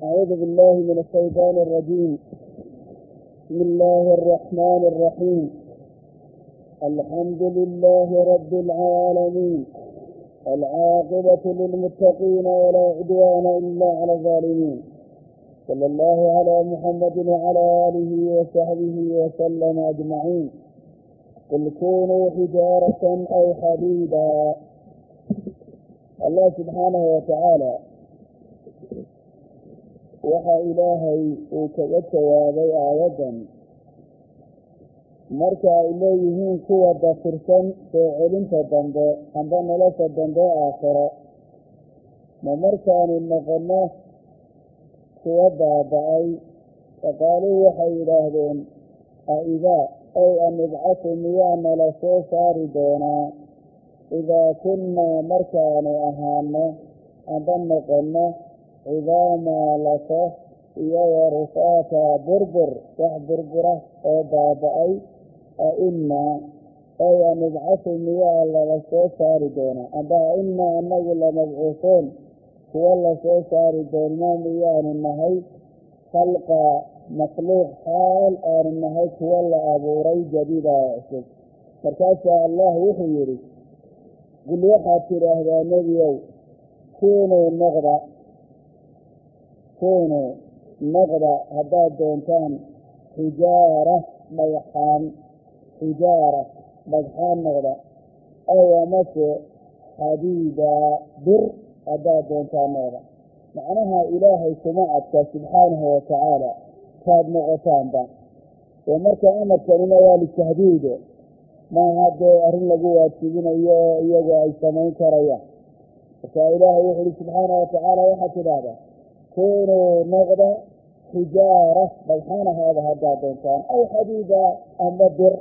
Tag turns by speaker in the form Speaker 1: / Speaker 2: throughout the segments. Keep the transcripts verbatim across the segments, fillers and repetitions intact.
Speaker 1: أعوذ بالله من الشيطان الرجيم. بسم الله الرحمن الرحيم. الحمد لله رب العالمين، العاقبة للمتقين ولا عدوان إلا على الظالمين. صلى الله على محمد وعلى آله وصحبه وسلم أجمعين. قل كونوا حجارة أو حديدا. الله سبحانه وتعالى waxaa ilaahay uu kaga jawaabay aayadan marka ay leeyihiin kuwa dafirsan soo celinta dambe amba nolosha dambe aakhiro, ma markaanu noqono kuwa baaba-ay. faqaaluu waxay yidhaahdeen aidaa ay anibcasu miyaa nala soo saari doonaa idaa kunnaa markaanu ahaano amba noqono cidaamaa lafo iyo warufaata burbur wax burbura oo baaba-ay. ainaa ay anibcasu miyaa lala soo saari doonaa amba ainaa anagu lamabcuusuun kuwo lasoo saari doonaa miyaanu nahay khalqa makhluuq xaal aanu nahay kuwo la abuuray jadiida cusub. markaasaa allah wuxuu yidhi qul waxaad tidhaahdaa nebiow kuunuu noqda kuunuu noqda haddaad doontaan xijaara dhagxaan xijaara dhagxaan noqda aw amase xadiida bir haddaad doontaan noqda. macnaha ilaahay kuma adka subxaanahu watacaala kaad noqotaanba. ee marka amarkanina waa litahdiide, maaha dee arrin lagu waajibinayo oo iyagu ay samayn karayaan. marka ilaahay wuxu uhi subxaanahu watacaala waxaad tidhaahdaa kunuu noqda xijaara dhagxaan ahaada haddaad doontaan aw xadiida ama bir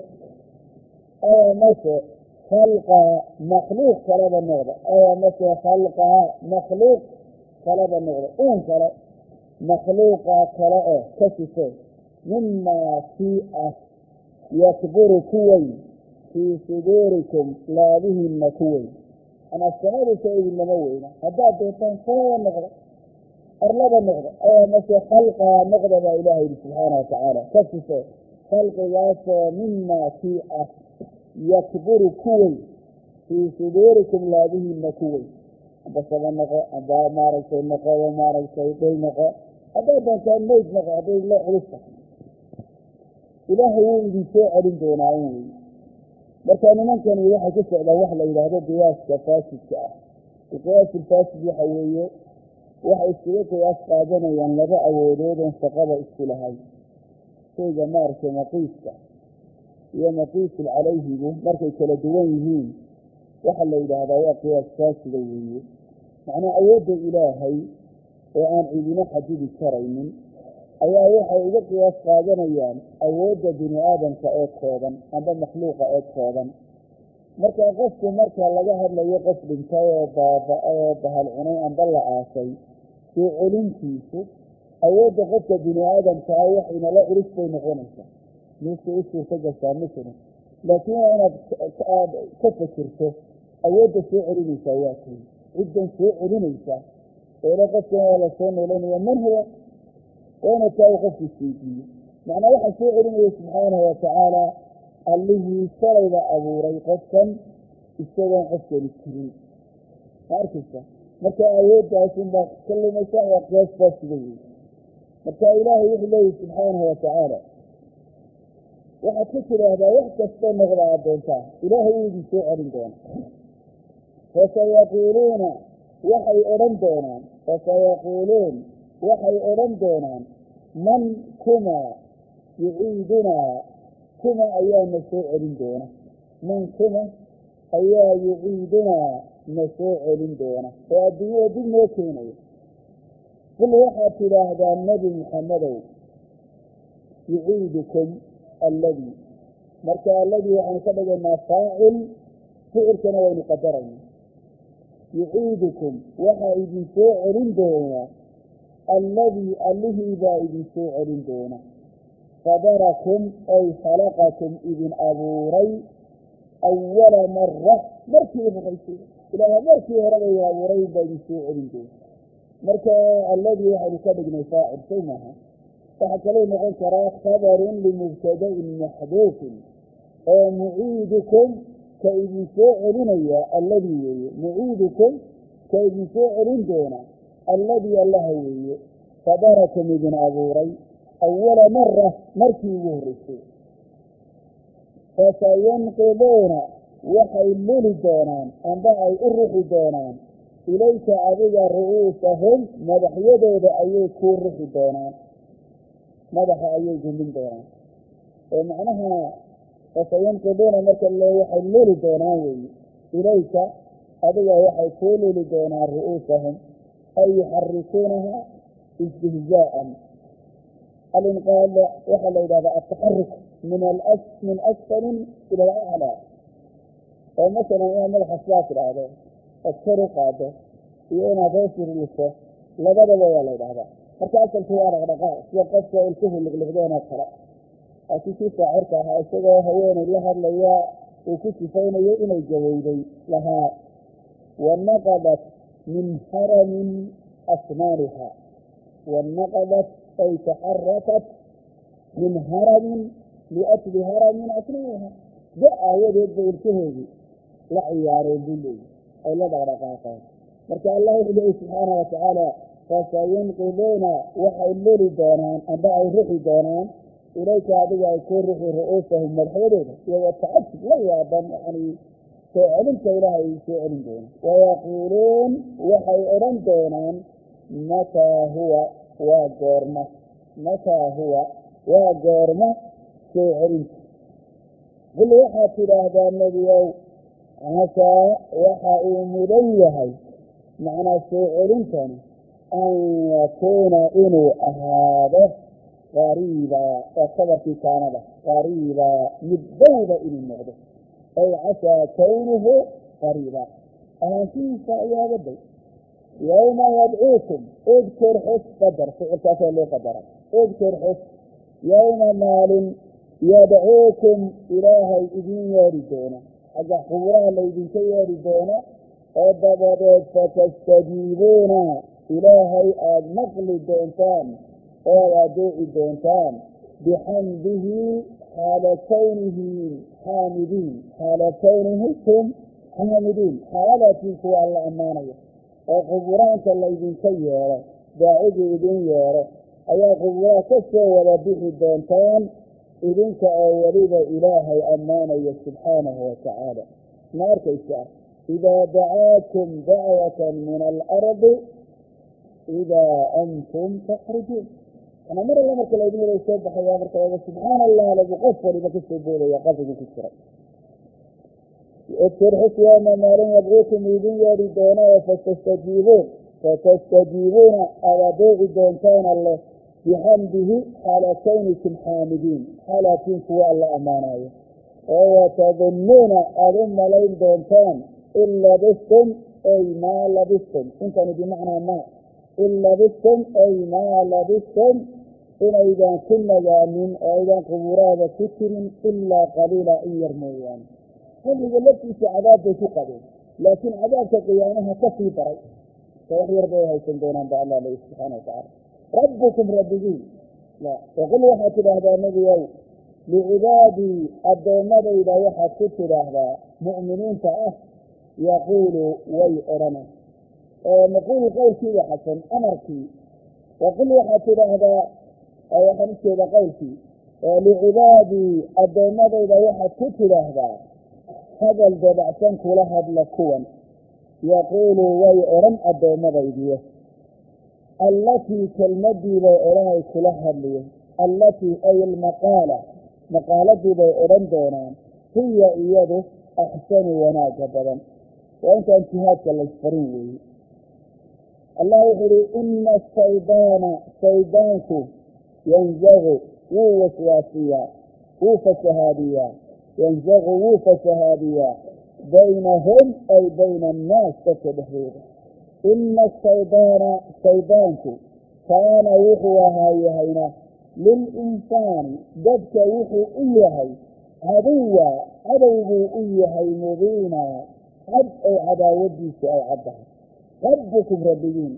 Speaker 1: aw amase khalqa makhluuq kaleba noqda aw amase khalqa makhluuq kaleba noqda uun kale makhluuqa kale oo ka sifo mimaa kii ah yakburu ku weyn fii suduurikum laabihiinna ku weyn. anaa samadiisa idinlama weyna haddaad doontaan kalaba noqda arlaba noqda aw amase khalqaa noqda baa ilaahay yidhi subxaana watacaala ka sifo khalqigaasoo mimaa kii ah yakburu ku weyn fii suduurikum laabihiinna ku weyn. amba saba noqo amba maaragtay noqoba maaragtay dhul noqo haddaad doontaan mayd noqo hadday la culusta ilaahay wuu idin soo celin doonaa in wey. marka nimankani waxay ku socdaan wax la yidhaahdo qiyaaska faasidka ah. qiyaasulfaasid waxa weeye waxay iskaga qiyaas qaadanayaan laba awoodoodon shaqada isku lahay. shayga maaragtay maqiiska iyo maqiisul calayhigu markay kala duwan yihiin waxa la yidhaahdaa waa qiyaas faasida weeye. macnaa awoodda ilaahay oo aan cidina xadidi karaynin ayaa waxay uga qiyaas qaadanayaan awoodda bini aadamka ee kooban amba makhluuqa ee kooban. marka qofku marka laga hadlayo qof dhintay oo baaba-ay oo bahal cunay amba la aasay, soo celintiisu awoodda qofka bini aadamka ah wax inala culus bay noqonaysaa. mise u suurta gashaa misna, laakiin waa inaad aad ka fakirto awoodda soo celinaysaa waa kay ciddan soo celinaysaa eela qofkana waa lasoo noolanaya man huwa waa ina taa u qofku isweydiiyo. macnaa waxaa soo celinaya subxaanahu watacaala allihii shalayba abuuray qofkan isagoon qofkani jirin. ma arkaysa marka awoodaasunbaa ka lumaysa waa qiyaas faasida wey. marka ilaahay wuxuu leeyahy subxaanahu watacaala waxaad ka tidhaahdaa wax kastoo noqda aad doontaan ilaahay wuu idin soo celin doona. fasayaquuluuna waxay odhan doonaan fasayaquuluun waxay odhan doonaan man kuma yuciidunaa kuma ayaa na soo celin doona. man kuma ayaa yuciidunaa na soo celin doona oo adduunyada dib noo keenayo. qul waxaad tidhaahdaa nebi muxammadow yuciidukum alladii, marka alladii waxaynu ka dhigaynaa faacil, ficilkana waynu qadarayna. yuciidukum waxaa idin soo celin doonaa alladii allihii baa idin soo celin doona fadarakum ay khalaqakum idin abuuray awala mara markii horaysay ilaaha markii horeba idin abuuray baa idin soo celin doona. marka alladii waxaynu ka dhignay faacil shay maaha. waxaa kaloo noqon karaa khabarun limubtada'in maxduufin oo muciidukum ka idin soo celinaya alladii weeye, muciidukum ka idin soo celin doona alladii allaha weeye fadarakum idin abuuray awala mara markii ugu horreysay. fasayanqiduuna waxay luli doonaan amba ay u ruxi doonaan ilayka adiga ru'uusahum madaxyadooda ayay kuu ruxi doonaan, madaxa ayay gumin doonaan. oo macnaha fasayanqiduuna marka le waxay luli doonaan weeye ilayka adiga waxay kuu luli doonaan ru'uusahum ay yuxarikuunaha istihzaa'an. alinqaad waxaa la yidhahdaa ataxaruk min a min asfalin ila alaclaa. oo masalan inaad madaxa sidaa tidhaahdo ood kor u qaado iyo inaad hoos urliso labadaba waa la yidhahdaa. marka asalku waa dhaqdhaqaaq sida qofka ilkuhu liqliqdeen oo kale. laakiin kii shaacirka ahaa isagoo haweenay la hadlaya uu ku sifaynayo inay gabowday lahaa wanaqadat min haramin asnaaniha. wanaqadat ay taxarakat min haramin liajli haramin asnaaniha. da aawadeed bay ilkaheedii la ciyaareen buu leeyi ay la dhaqdhaqaaqeen. marka allah wuxuu leeyi subxaana watacaala fasayanqiduuna waxay luli doonaan amba ay ruxi doonaan ilayka adiga ay kuu ruxi ru'uusahum madaxyadooda iyagoo tacasub la yaaban yani soo celinta ilaahay soo celin doona. wayaquuluun waxay odhan doonaan mataa huwa waa goorma, mataa huwa waa goorma soo celinta. qul waxaad tidhaahdaa nebiyow casaa waxa uu mudan yahay macnaa soo celintani an yakuuna inuu ahaado qariibaa waa kabarkii kaanada qariibaa mid dawda inuu noqdo. ay casaa kawnuhu qariibaa ahaanshihiisa ayaaba day. yawma yadcuukum udkur xus qadar ficilkaasaa loo qadara udkur xus yawma maalin yadcuukum ilaahay idin yeedhi doona xagga qubuuraha laydinka yeedhi doono oo dabadeed fatastajiibuuna ilaahay aada maqli doontaan oo aad adeeci doontaan bixamdihi xaala kawnihi xaamidiin xaala kawnihikum xaamidiin xaaladatiin kuwa alla ammaanaya. oo quburaanka laydinka yeedho daacigii idin yeedho ayaa quburaha ka soo wada bixi doontaan idinka oo weliba ilaahay ammaanaya subxaanahu watacaala. ma arkaysaa idaa dacaakum dacwatan min alardi idaa antum takhrujuun. ana mar alla marka laydin yaro soo baxayaa marka wada subxaana allah lagu qof waliba kasoo boodaya qabrigu ku jiray. udkur xus yawma maalin yadcuukum idin yeedhi doona oo fatastajiibuun fatastajiibuuna aada adeeci doontaan alle bixamdihi xaala kawnikum xaamidiin xaalaatiin kuwa alla ammaanayo. oo watadunnuuna aada u malayn doontaan in labistum ay maa labistum intani bimacnaa maa in labistum ay maa labistum inaydan ku nagaanin oo aydan qubuuraada ku jirin ilaa qaliila in yar mooyaane. xilliga laftiisa cadaab bay ku qabeen laakiin cadaabka qiyaamaha ka sii daray so wax yar bay haysan doonaan ba alla leeyi subxaana watacaala. rabbukum rabbigiin waqul waxaad tidhaahdaa nebiyow licibaadii addoommadayda waxaad ku tidhaahdaa mu'miniinta ah yaquulu way odhana naquulu qowlkii wa xasan amarkii. waqul waxaad tidhaahdaa waxaan ujeeda qowlkii licibaadii addoommadayda waxaad ku tidhaahdaa hadal dabacsan kula hadla kuwan yaquulu way odhan addoommadaydiyo allatii kelmadii bay odhanay kula hadliyo allatii ay almaqaala maqaaladii bay odhan doonaan hiya iyadu axsanu wanaaga badan. waa intaan jihaadka laysfarin weeye. allah wuxuu uhi ina ashaydaana shaydaanku yanzagu wuu waswaasiyaa wuu fasahaadiyaa yanzagu wuu fasahaadiyaa baynahum ay bayna annaas dadka dhexdooda. ina ashaydaana shaydaanku kaana wuxuu ahaa yahayna lilinsaani dadka wuxuu u yahay caduwa cadow buu u yahay mubiina cad oo cadaawadiisu ay caddahay. rabbukum rabbigiin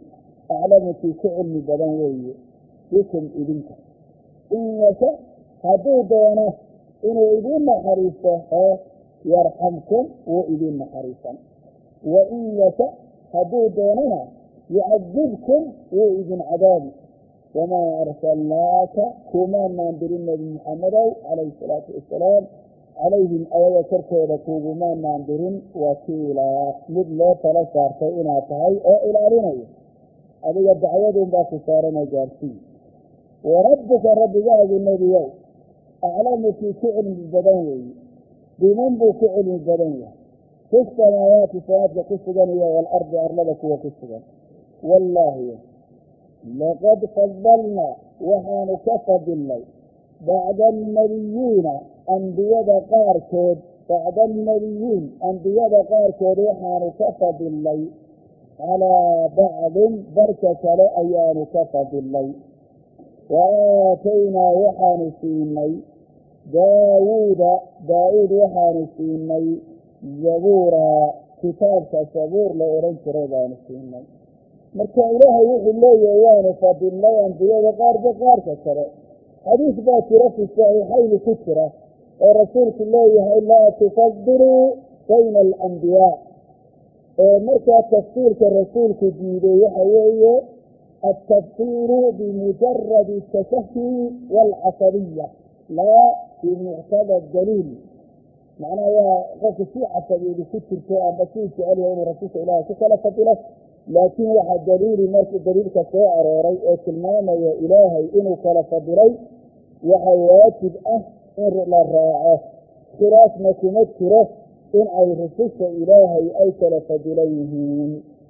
Speaker 1: aclamukii ku cilmi badan weeye bikum idinka in yasha hadduu doono inuu idiin naxariisto oo yarxamkum wuu idiin naxariisan wa in yasha hadduu doonana yucadibkum wuu idin cadaabi wamaa arsalnaaka kumaanaan dirin nebi maxamedow calayhi salaatu wasalaam calayhim ayaga korkooda kuugumaanaan dirin wakiilaa mid loo tala saartay inaad tahay oo ilaalinayo adiga dacwaduun baa ku saaranoo gaarsii warabbuka rabbigaagu nebiyow aclamu kii ku cilmi badan weeye biman buu ku cilmi badan yahay fi samaawaati samaadka ku sugan iyo waalardi arlada kuwa ku sugan wallaahi laqad fadalnaa waxaanu ka fadilnay bacda annabiyiina ambiyada qaarkood bacda annabiyiin ambiyada qaarkood waxaanu ka fadilnay calaa bacdin barka kale ayaanu ka fadilnay wa aataynaa waxaanu siinay daawuuda daa-uud waxaanu siinay zabuuraa kitaabka sabuur la odhan jiray baanu siinay marka ilaahay wuxuu leeyahay waanu fadilnay ambiyada qaarba qaarka kale xadiis baa jira fi saxiixayni ku jira oo rasuulku leeyahay laa tufadiluu bayna alambiyaa ee markaa tafsiirka rasuulku diiday waxa weeye altafsiiru bimujaradi tashahi waalcasabiya laa bimuctada daliil macnaha waa qofka sii casabeedu ku jirto amba sii jecelyahay inuu rasuulka ilaahay ku kala fadilo laakiin waxaa daliili markii daliilka soo arooray oo tilmaamaya ilaahay inuu kala fadilay waxaa waajib ah in la raaco khilaafna kuma jiro in ay rususha ilaahay ay kala fadilan yihiin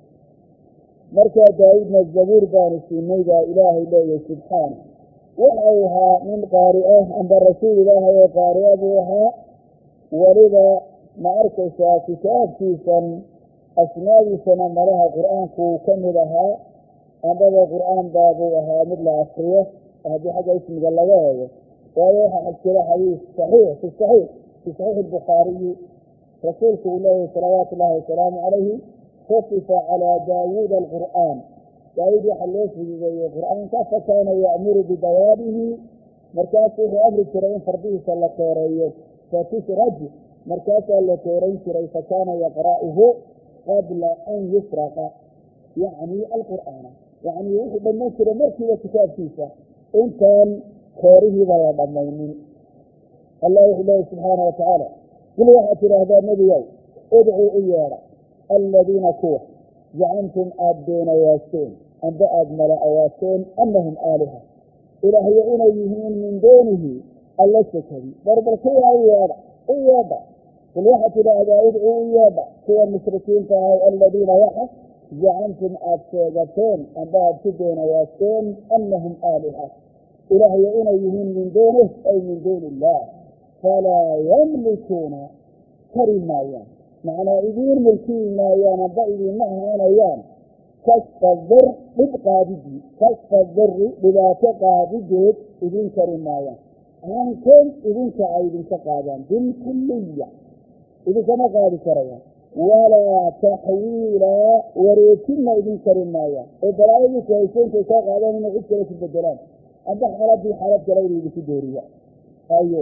Speaker 1: markaa daawuudna zabuur baanu siinay baa ilaahay leeyahay subxaana waxau ahaa nin qaari ah amba rasuul ilaahay oo qaari ah buu ahaa weliba ma arkaysaa kitaabkiisan asmaadiisana malaha qur-aanku ka mid ahaa ambaba qur-aan baabuu ahaa mid la akriyo haddii xagga ismiga laga eego waayo waxaa jira xadiis saxiix fi saxiix fi saxiix albukhaariyi rasuulku uu leeyahay salawaatu ullahi wasalaamu calayhi khufifa calaa daawuuda alqur'aan daawuud waxaa loo fududeeyey qur-aanka fakaana ya'muru bidawaabihi markaasu wuxuu amri jiray in fardihiisa la tooreeyo fatusraj markaasaa la toorayn jiray fakaana yaqra'uhu qabla an yufraqa yacni alqur'aana yacni wuxuu dhammayn jiray markiiba kitaabkiisa intaan koorihiiba la dhammaynin allah wuxuu leeyahy subxaana watacaala kul waxaad tidhaahdaa nebiyow udcuu u yeedha aladiina kuwa zacamtum aada beenawaaseen amba aada mala-awaaseen annahum aaliha ilaahyo inay yihiin min doonihi alla sakadi barbar kuwaa u yeedha u yeedha kul waxaad tidhaahdaa udcuu u yeedha kuwa mushrikiinta ahay aladiina waxa zacamtum aada sheegateen amba aada ku beenawaaseen annahum aaliha ilaahyo inay yihiin min doonih ay min duuni illaah falaa yamlikuuna kari maayaan macnaa idiin milkiyi maayaan amba idiinma ahaanayaan kasfa dir dhib qaadidii kasfa diri dhibaato qaadideed idiin kari maayaan cankum idinka ay idinka qaadaan bilkuliya idinkama qaadi karayaan walaa taxwiilaa wareejinna idin kari maayaan oo balaayadiisu hayso intay kaa qaadaan inay cid kale ku bedelaan amba xaaladii xaalad kale inay idinku dooriya hayo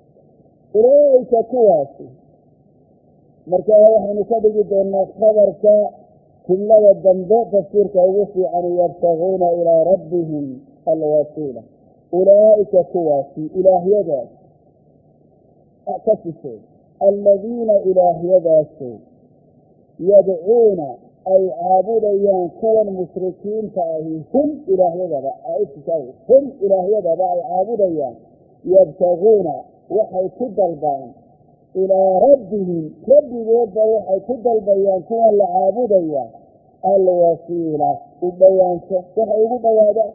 Speaker 1: ulaaika kuwaasi markaa waxaynu ka dhigi doonaa khabarka jumlada dambe tafsiirka ugu fiican yabtaguuna ilaa rabbihim alwasiila ulaa'ika kuwaasi ilaahyadaas ka sisay aladiina ilaahyadaasoo yadcuuna ay caabudayaan kuwan mushrikiinta ahi hum ilaahyadaba hum ilaahyadaba ay caabudayaan yabtaguuna waxay ku dalbaan ilaa rabbihim rabbigoodba waxay ku dalbayaan kuwan la caabudaya alwasiila u dhowaansho waxay ugu dhawaadaan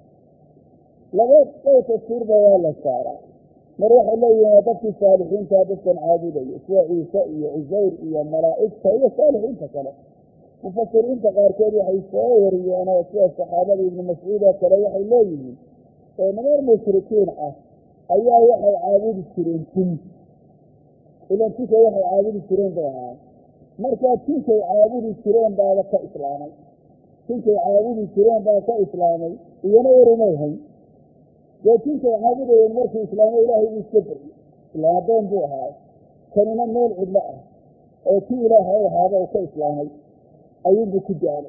Speaker 1: laba day tafsiirba waa la saaraa mar waxay leeyihin waa dadkii saalixiintaa dadkan caabudaya sida ciise iyo cusayr iyo malaa'igta iyo saalixiinta kale mufasiriinta qaarkood waxay soo wariyeen oo sida saxaabada ibnu mascuud oo kale waxay leeyihiin oo niman mushrikiin ah ayaa waxay caabudi jireen jin ilan jinkay waxay caabudi jireen bay ahaan markaa jinkay caabudi jireen baaba ka islaamay tinkay caabudi jireen baa ka islaamay iyana warumay hayn dee tinkay caabudayeen markuu islaamay ilaahay buu iska bariyey ilaa addoon buu ahaa kanina meel cidlo ah oo kii ilaahay ahaaba uu ka islaamay ayuunbuu ku daalay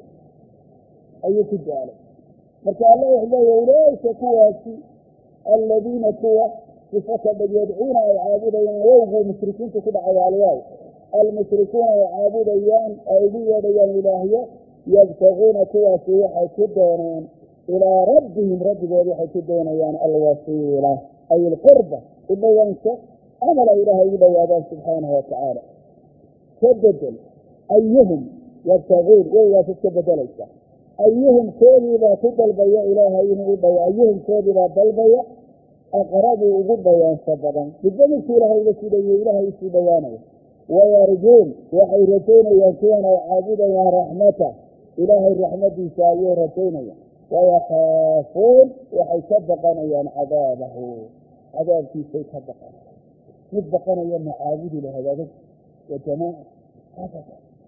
Speaker 1: ayuu ku daalay marka alla wuxuu leeyahay ulaaika kuwaasi alladiina kuwa sifaka dheg yadcuuna ay caabudayaan wowguu mushrikiintu ku dhacay alwaaw almushrikuuna ay caabudayaan ay ugu yeedhayaan ilaahyo yabtaguuna kuwaasi waxay ku doonaan ilaa rabbihim rabbigood waxay ku doonayaan alwasiila ay ilqurba u dhowaansho amal ay ilaahay ugu dhowaadaan subxaanahu watacaala ka bedel ayuhum yabtaguun wowgaas iska bedelaysa ayuhum koodiibaa ku dalbaya ilaahay inuu u dhow ayuhum koodiibaa dalbaya aqrabu ugu dhowaansho badan midba midkuu ilaahay uga sii dhawiye ilaahay isuu dhowaanaya wayarjuun waxay rajaynayaan kuwan ay caabudayaan raxmata ilaahay raxmadiisa ayay rajaynayaan wayakaafuun waxay ka baqanayaan cadaabahu cadaabkiisay ka baqanayaan mid baqanaya macaabudi lahadaadad wa jamaaca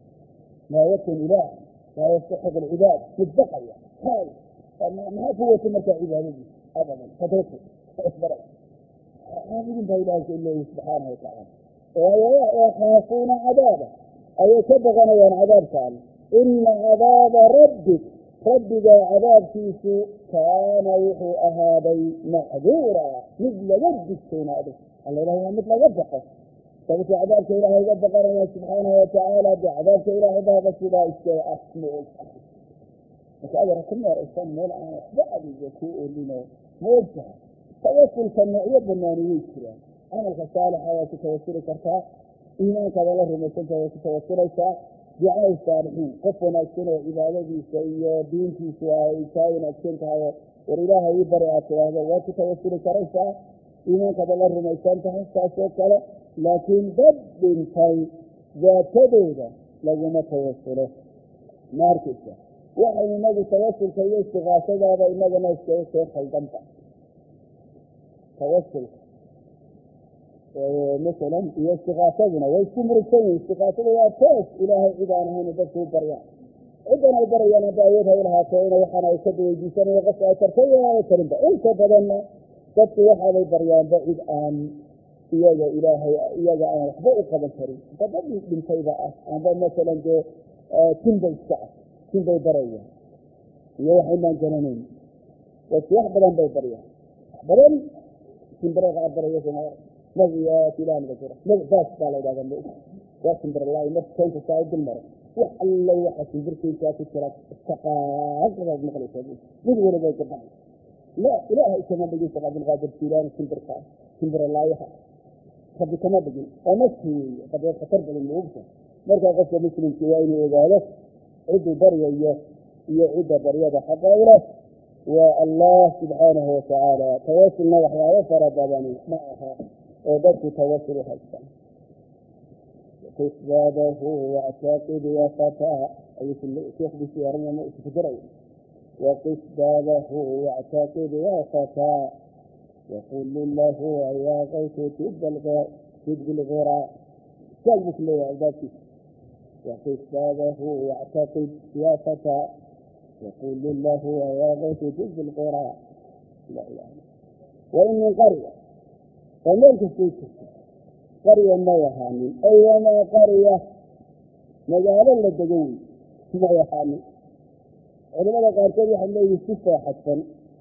Speaker 1: maa yakun ilaah laa yastaxiq alcibaad mid baqaya hay maxaa ku wata markaa cibaadadiisa abadan fadrku isbaray caabudin baa ilaahay leeyahy subxaanahu watacaala yakaafuuna cadaaba ayay ka baqanayaan cadaabka alle ina cadaaba rabbik rabbigaa cadaabkiisu kaana wuxuu ahaaday maxduura mid laga digtoonaado alla ilahay waa mid laga baqo sababta cadaabka ilaahay ga baqanaya subxaanahu watacaala de cadaabka ilaahay baaba sidaa iska asmo marka adara ku meeraysan meel aan waxba adiga ku olino moogtaha tawasulka noocyo banaani way jiraan camalka saalixa waa ku tawasuli kartaa iimaankaada la rumaysantaha waa ku tawasulaysaa ducaa saalixiin qof wanaagsan oo cibaadadiisa iyo diintiisu ay kaa wanaagsan tahay war ilaahay ii bari aad tidhaahdo waa ku tawasuli karaysaa iimaankaada la rumaysan tahay saasoo kale laakiin dad dhintay daatadooda laguma tawasulo ma arkaysa waxay inagu tawasulka iyo istiqaasadaada inagana iskaga soo khaldanta tawasulka masalan iyo istiqaasaduna way isku murugsan yihin istiqaasada waa toos ilaahay cid aan ahayn dadku u baryaan ciddan ay barayaan hadda awood hay lahaatee in waxaan ay ka weydiisanayo qofka ay kartay inaanay karinba inta badanna dadku waxaabay baryaanba cid aan iyaga ilaahay iyaga aan waxba u qaban karin dadadii dhintayba ah amba masalan dee tinbay iska ah tinbay barayaan iyo waxaynaan garanayn dadku wax badan bay baryaan wax badan tinbare qaar baraya somaa nabiya filaanka jira nabi baas baa la yidhahda ma waa simbirlaay marka keenta saa u dul maro wax alla waxa simbirkiisaa ku jira istaqaaqadaad maqlaysaa mid walibay ka baxay la ilaahay kama dhigin sheekh cabdilqaadir filaani simbirkaa simbirlaayaha rabbi kama dhigin oo nafsi weeye qadee khatar badan moogta markaa qofka muslimki waa inuu ogaado cidduu baryayo iyo cidda baryada xaqa u leh waa allah subxaanahu watacaala tawasulna waxyaabo fara badani ma aha oo dadku tawasul u haystaan qis baadahu wactaaqid ya fataa ayuu sheekhdisi arrinama isku jiray waqis baadahu wactaaqid ya fataa وقل له يا غيث تد بالغراء كلمة لي ذاتي وقف بابه واعتقد يا فتى وقل له يا غيث تد بالغراء لا إله وإن من قرية فملك فيك قرية ما يهاني أيما قرية مجالا للدقوي ما يهاني علماء قال كيف يحمله يستفى حتى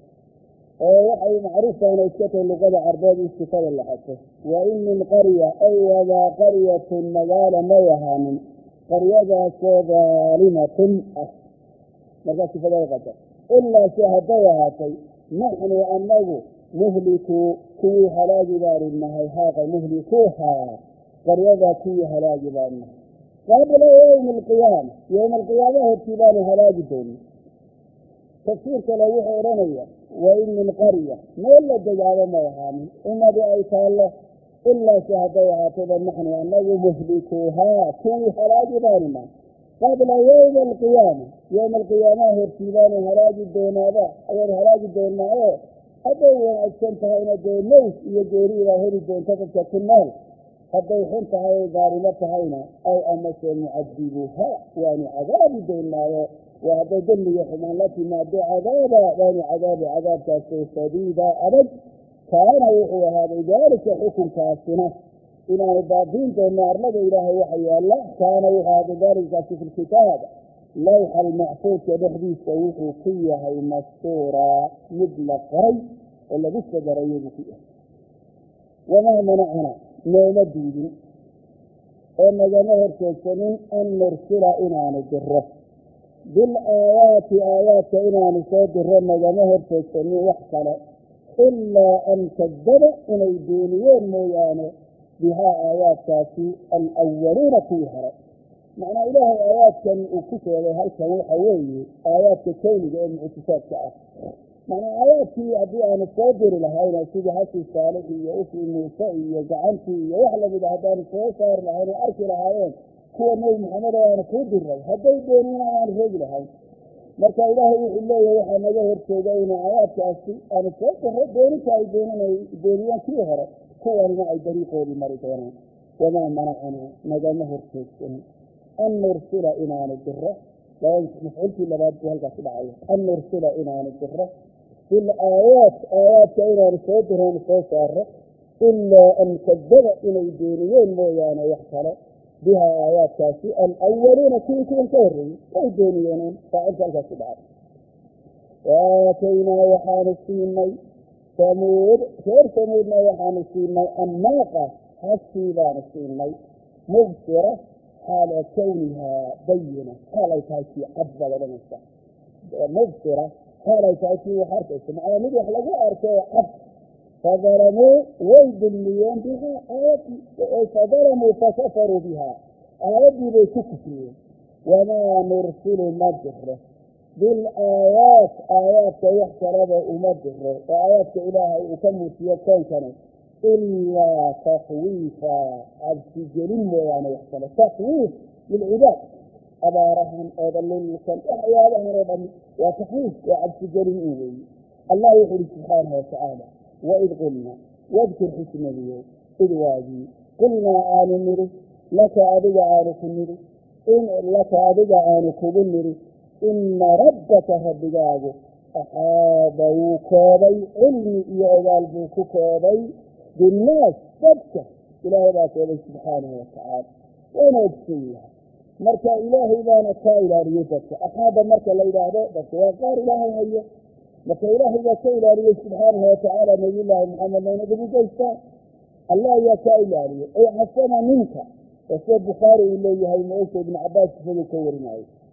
Speaker 1: waxay macruuftaana iska tahay luqada carbeed istifada la xadfo wa in min qarya ay wadaa qaryatun magaala ma yahaanin qaryadaasoo daalimatun ah markaa sifadada qadar ilaa si hadday ahaatay naxnu anagu muhliku kuwii halaagi baanu nahay haaqa muhlikuuhaa qaryadaa kuwii halaagi baanu nahay qabla yowmi alqiyaama yowma alqiyaama hortii baanu halaagi dooni tafsiir kale wuxuu odhanaya wain min qarya meel la degaado may ahaanin umadi ay taallo ilaa si hadday ahaatayba naxnu anagu muhlikuuhaa kuwii halaagi baanu nahay qabla yowmi alqiyaama yowma alqiyaamaha hortii baanu halaagi doonaaba ayaanu halaagi doonaayo hadday wanaagsan tahayna dee mays iyo geeriibaa heli doonta dadka ku nool hadday xun tahay ay gaalimo tahayna aw amase mucadibuuhaa waanu cadaabi doonaayo وهذا دل يحمان التي ما دو عذابا وان عذاب عذاب كاسو شديدا أبد كان وحو هذا ذلك حكم كاسنا إن البابين النار لدى إله وحي الله كان وحو هذا ذلك في الكتاب لوح المحفوظ كبحديث وحو فيها المسطورة مثل قري ولا بس دريب فيها وما منعنا نوم الدين أن جمهر كيسنين أن نرسل إنا نجره بالآيات آيات إنا نصدر أن جمهر كيسنين وحكنا إلا أن كذب إن الدينيين مويانا بها آيات كاسي الأولين فيها معنى إله آيات كان أكسر هل كان حوي آيات كيني بأن اعتساد كأس معنى آيات في أبي أن الصدر لهاينا سيدي حسي الصالحي يوفي موسائي يجعنتي يوحل بدهدان الصوصار لهاينا أركي لهايين هو نبي محمد وأنا كود الرجل هذا يدينينا عن الرجل هاي marka ilaahay wuxuu leeyahay waxa naga horteeday in aayaadkaasi aan soo qorro doonta ay doonanay dooniyaan kii hore kuwana ay dariiqoodi mari doonaan wama manacana naga horteeday an nursila inaana dirra laa mafcuulkii labaad buu halkaas dhacaya an nursila inaana dirra bil aayaat aayaadka inaana soo diraan soo saarro ilaa an kadaba inay dooniyeen mooyaane wax kale بها آيات كاسي الأولين كل كل كهرين أي دونيين فعلت الكاسي بعد وآتينا وحان السيني ثمود خير ثمودنا وحان السيني الناقة حسيبان السيني مبصرة حال كونها بينة حال تاكي أفضل لنسا مبصرة حال تاكي وحرف اسم على مدح لقاء أركي حفظ فظلموا ويدليون بها آياتي فظلموا فكفروا بها آياتي بيكفروا وما نرسل مجره بالآيات آيات يحترب أمجره وآيات إلهي أكمل يكون كانت إلا تخويفا السجلين يعني يحصل تخويف للعباد أبارهم أضلوا لكم أحيالهم ربا وتخويف والسجلين إليه الله يقول سبحانه وتعالى وإذ قلنا واذكر حسن اليوم إذ واجي قلنا آل النري لك أبقى آل كنري إن لك أبقى آل كنري إن ربك هبقاه أحابوا كابي علمي إعلال بوكو كابي بالناس تبكى إلهي ذاك سبحانه وتعالى وأنا أبسيها مركا إلهي إذا نكا إلى ريتك أحاب مركا ليلة بس وقار إلهي هيا لك إله إذا كإله لي سبحانه وتعالى نبي الله محمد ونبي جيسا الله يا كإله لي أي حسنا منك وسيد بخاري إليه هاي موسى بن عباس فلو كورنا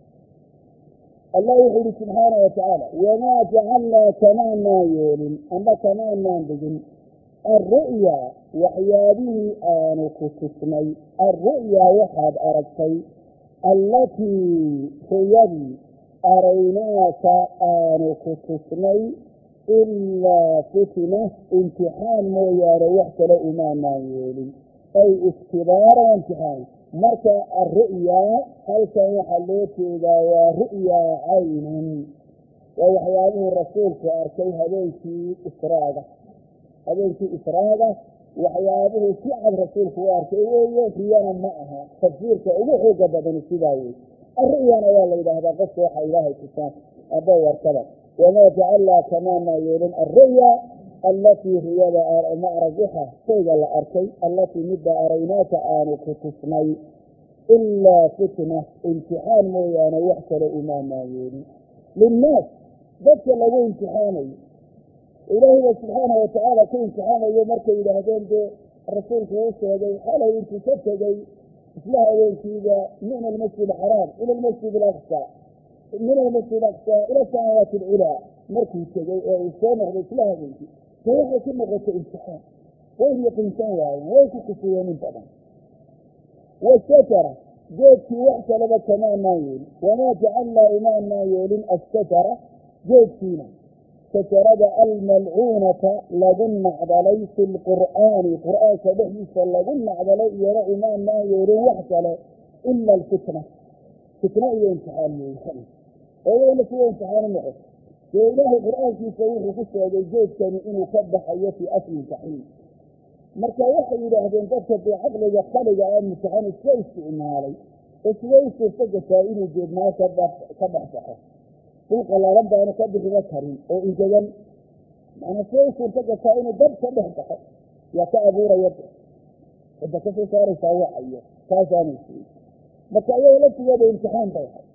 Speaker 1: الله يقول سبحانه وتعالى وما جعلنا كمانا يولين أما كمانا بجن الرؤيا وحيابه آن كتسمي الرؤيا وحد أركي التي تيبي أريناك آن كتسمي إلا فتنة امتحان مويا روحت لأماما يولي أي اختبار وامتحان مركا الرؤيا هل كان يحلوك إذا رؤيا عين ويحيانه الرسول في أركي هذيك إسراغة هذيك إسراغة وحيانه في عن رسول في أركي ويحيانا معها تفسير كأوحي قبضا السلاوي الرؤيا نوال إذا هذا قصة وحي إلهي كتان أبو كذا وما جعلنا كمان يولن الرؤيا التي هي معرضها سيد الأركي التي مدى أريناك آن كتسمي إلا فتنة امتحان مويانا يحصل إماما يولن للناس ذلك لو امتحاني إلهي سبحانه وتعالى كل امتحاني يومرك إلى هذين الرسول في وسط هذين حاله ينتشفت هذين إسلها وينتيجا من المسجد الحرام إلى المسجد الأقصى من المسجد الأقصى إلى السماوات العلى مركز كذا وسامح إسلها وينتي فهي كل مرة امتحان وين يقيمتان وعين وين كفية من طبعا والسترة جيت في وقت لبا كمان نايل وما جعلنا إمام نايل السترة جيت فينا سترة الملعونة لدن عضلي في القرآن القرآن سبحيث لدن عضلي يرى إمام نايل وحسن إلا الفتنة فتنة إيه امتحان يوحن أولا لك إيه امتحان النقص وإله القرآن في سويه قصة الجيد كان إنه كبح حياتي أسل تحيل مركا وحي إلى هذين تكتب بعقل يقتلق عن امتحان السيس إنه علي isway suurtagashaa inuu geedmaa ka dhex ka dhex baxo dhul qallaalan baanu ka bixiba karin oo ingegan macnaa siway suurtagashaa inuu dad ka dhex baxo yaa ka abuuraya cidda kasoo saaraysaa wacayo taasaanay sii marka iyada laftigeeda imtixaan bay hay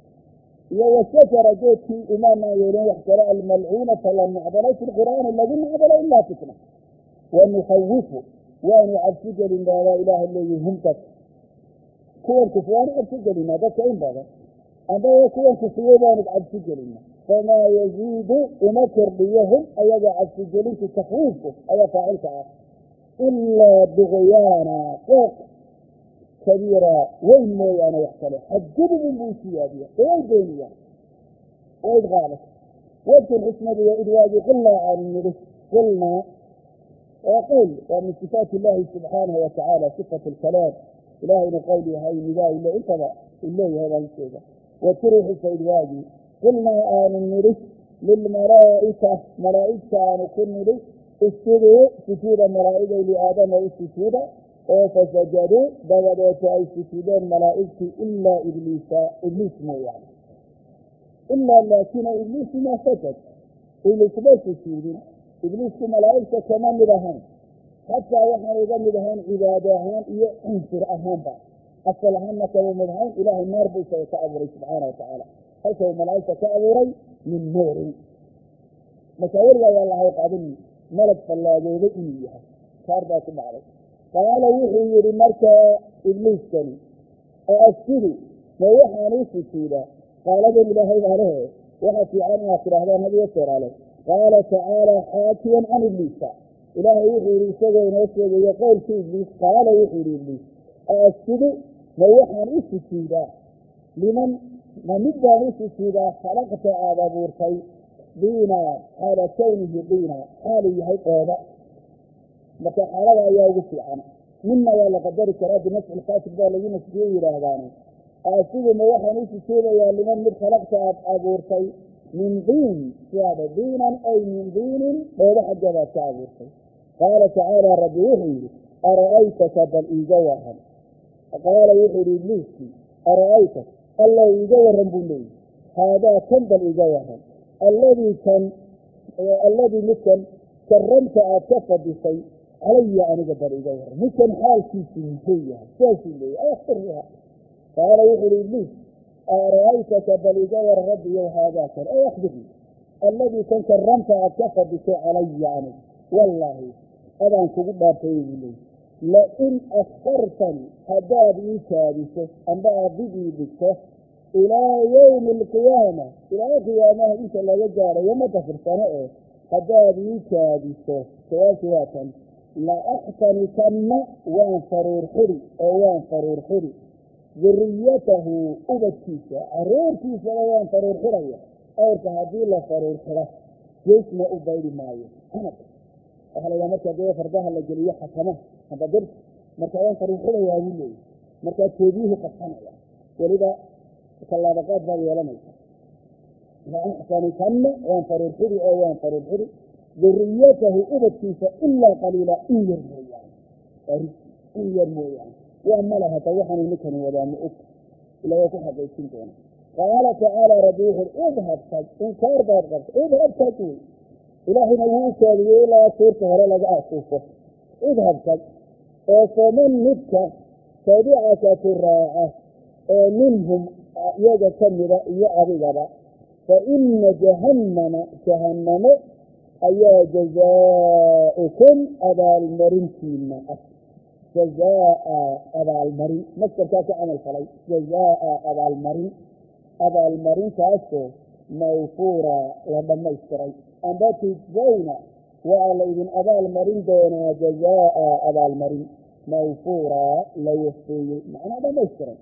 Speaker 1: iyo washajara geedkii imaanaan yeelin wax kale almalcuunata la nacdalay fi lqur'aani lagu nacdalo ilaa fitna wanukhawifu waanu cabsi gelin baadaa ilaaha leeyihi hum dad kuwan kufi waanu cabsi gelinaa dadka in badan amaba kuwan kufiyey baanu cabsi gelinaa famaa yaziidu uma kordhiyo hum ayaga cabsigelintu takwiifku ayaa faacilka ah ilaa duqyaana qooq kabiira weyn mooyaane wax kale xadgudubin buu siyaadiya way beeniya waid qaalat wadkur xismadiya id waagi qulnaa aanu nidhi qulnaa waa qowl waa min sifaati illaahi subxaanahu watacaala sifat alkalaam ilahay inu qowl yahay nidaa ile intaba u leeyahay baan sheega wadkur xisa id waagi qulnaa aanu nidhi lilmalaa'ika malaa'igta aanu ku nidhi isjuduu sujuuda malaa'igay liaadama u sujuuda oo fasajaduu dabadeeta ay sujuudeen malaa'igtii ilaa ibliisa ibliis mooyaane ilaa laakina ibliisu maa sajad ibliis ma sujuudin ibliisku malaa'igta kama mid ahayn xataa waxaan uga mid ahayn cibaado ahaan iyo cunsur ahaanba asal ahaanna kama mid ahayn ilaahay naar buu isaga ka abuuray subxaana watacaala halka uu malaa'igta ka abuuray min nuurin marka weliga ayaa lahay qaadin malab fallaagooda inuu yahay kaar baa ku dhacday qaala wuxuu yidhi markaa ibliiskani aasjudu ma waxaan u sujuudaa qaaladan ilaahay baa lehe waxa fiican inaad tidhaahdaan hadiyo jeeraale qaala tacaalaa xaakiyan can ibliisa ilaahay wuxuu yidhi isagoo inoo sheegayo qowlkii ibliis qaala wuxuu yidhi ibliis aasjudu ma waxaan u sujuudaa liman ma mid baan u sujuudaa khalaqta aada abuurtay diinaa xaala kawnihi diinaa xaaluu yahay qooda marka xaalada ayaa ugu fiican midna waa la qadari karaa binafci lkhaasib baa lagu nasbiye yidhaahdaane asiguma waxaan u sujuudayaa liman mid khalaqta aad abuurtay min diin siaada diinan ay min diinin qoodo xaggeedaad ka abuurtay qaala tacaala rabbi wuxuu yidhi ara'aytaka bal iiga waran qaala wuxuu yidhi ibliiskii ara'aytak alla iiga waran buu leeyihi haadaa kan bal iiga waran alladii kan alladii midkan karamta aad ka fadhisay calaya aniga bal iga waran midkan xaalkiisu muxuu yahay saasuu leeyahy akhirha qaala wuxu uhi ibliis ara'aytaka bal iga waran rabbiyow haadaa kan ay akhbirni alladii kan karamta aad ka fadhisay calaya aniga wallaahi adaan kugu dhaartay buu leeyahy lain askartani haddaad ii kaadiso amba aad dib ii dhigto ilaa yawmi alqiyaama ilaa qiyaamaha inta laga gaarayo ma dafirsano ee haddaad ii kaadiso sawaasi waa tan la axtanikanna waan faruur xidhi oo waan faruur xidhi duriyatahu ubadkiisa caruurtiisana waan faruur xidhaya awrka haddii la faruur xidho geesna u baydi maayo xanab waxaa la yidhaha markaa dee fardaha la geliyo xakama amba dir marka waan faruur xidhayaa buu leeyahy markaa teediyuhu qabsanaya weliba tallaabaqaad baad yeelanaysa la axtanikanna waan faruur xidhi oo waan faruur xidhi duriyatahu ubadkiisa ilaa qaliila in yar mooyaane in yar mooyaane waa malahata waxaanu ninkani wadaano og ila waa ku xaqaysin doona qaala tacaala rabbi wuxuu idhab tag inkaar baad qabta idhab tag wey ilaahayna wuu u kaadiyey ilaa suurta hore laga asuufo idhab tag oo faman midka tabicaka ku raaca oo minhum iyaga ka mida iyo adigaba fa ina jahannama jahannamo ayaa jazaaukum abaalmarintiina ah jazaa abaalmarin maskarkaa ka camal falay jazaa abaalmarin abaalmarintaasoo mawfuura la dhammaystiray amba tujzawna waa la idin abaalmarin doonaa jazaa abaalmarin mawfuura la wafeeyey macnaa dhammaystiray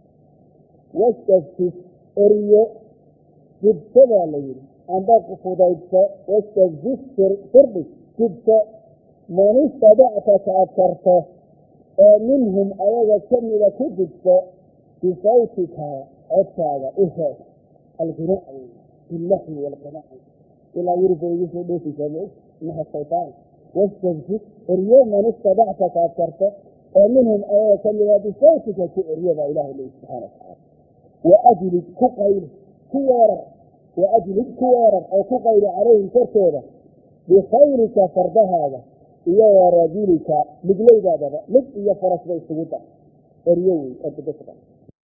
Speaker 1: wastaftif eriyo jibto baa la yidhi amba fudaydso wastaftif firdhis jibto man istadacta ka ad karto oo minhum ayaga ka mida ku jibto bisawtika codkaaga uhees alqinaac wey bilaxwi walqinaac ilaa yurba igu soo dhoofaysaa inaha shaytaan wastaftif eriyo man istadacta ka ad karto ومنهم آية كلمة بصوتك كأريضا إله الله سبحانه وتعالى وأجلد كقيل كوارا وأجلد كوارا أو كقيل عليهم كرتوبة بخيرك فرد هذا إيا ورجلك مجلي هذا مج إيا فرس بيس وطا أريوي أنت بسرعة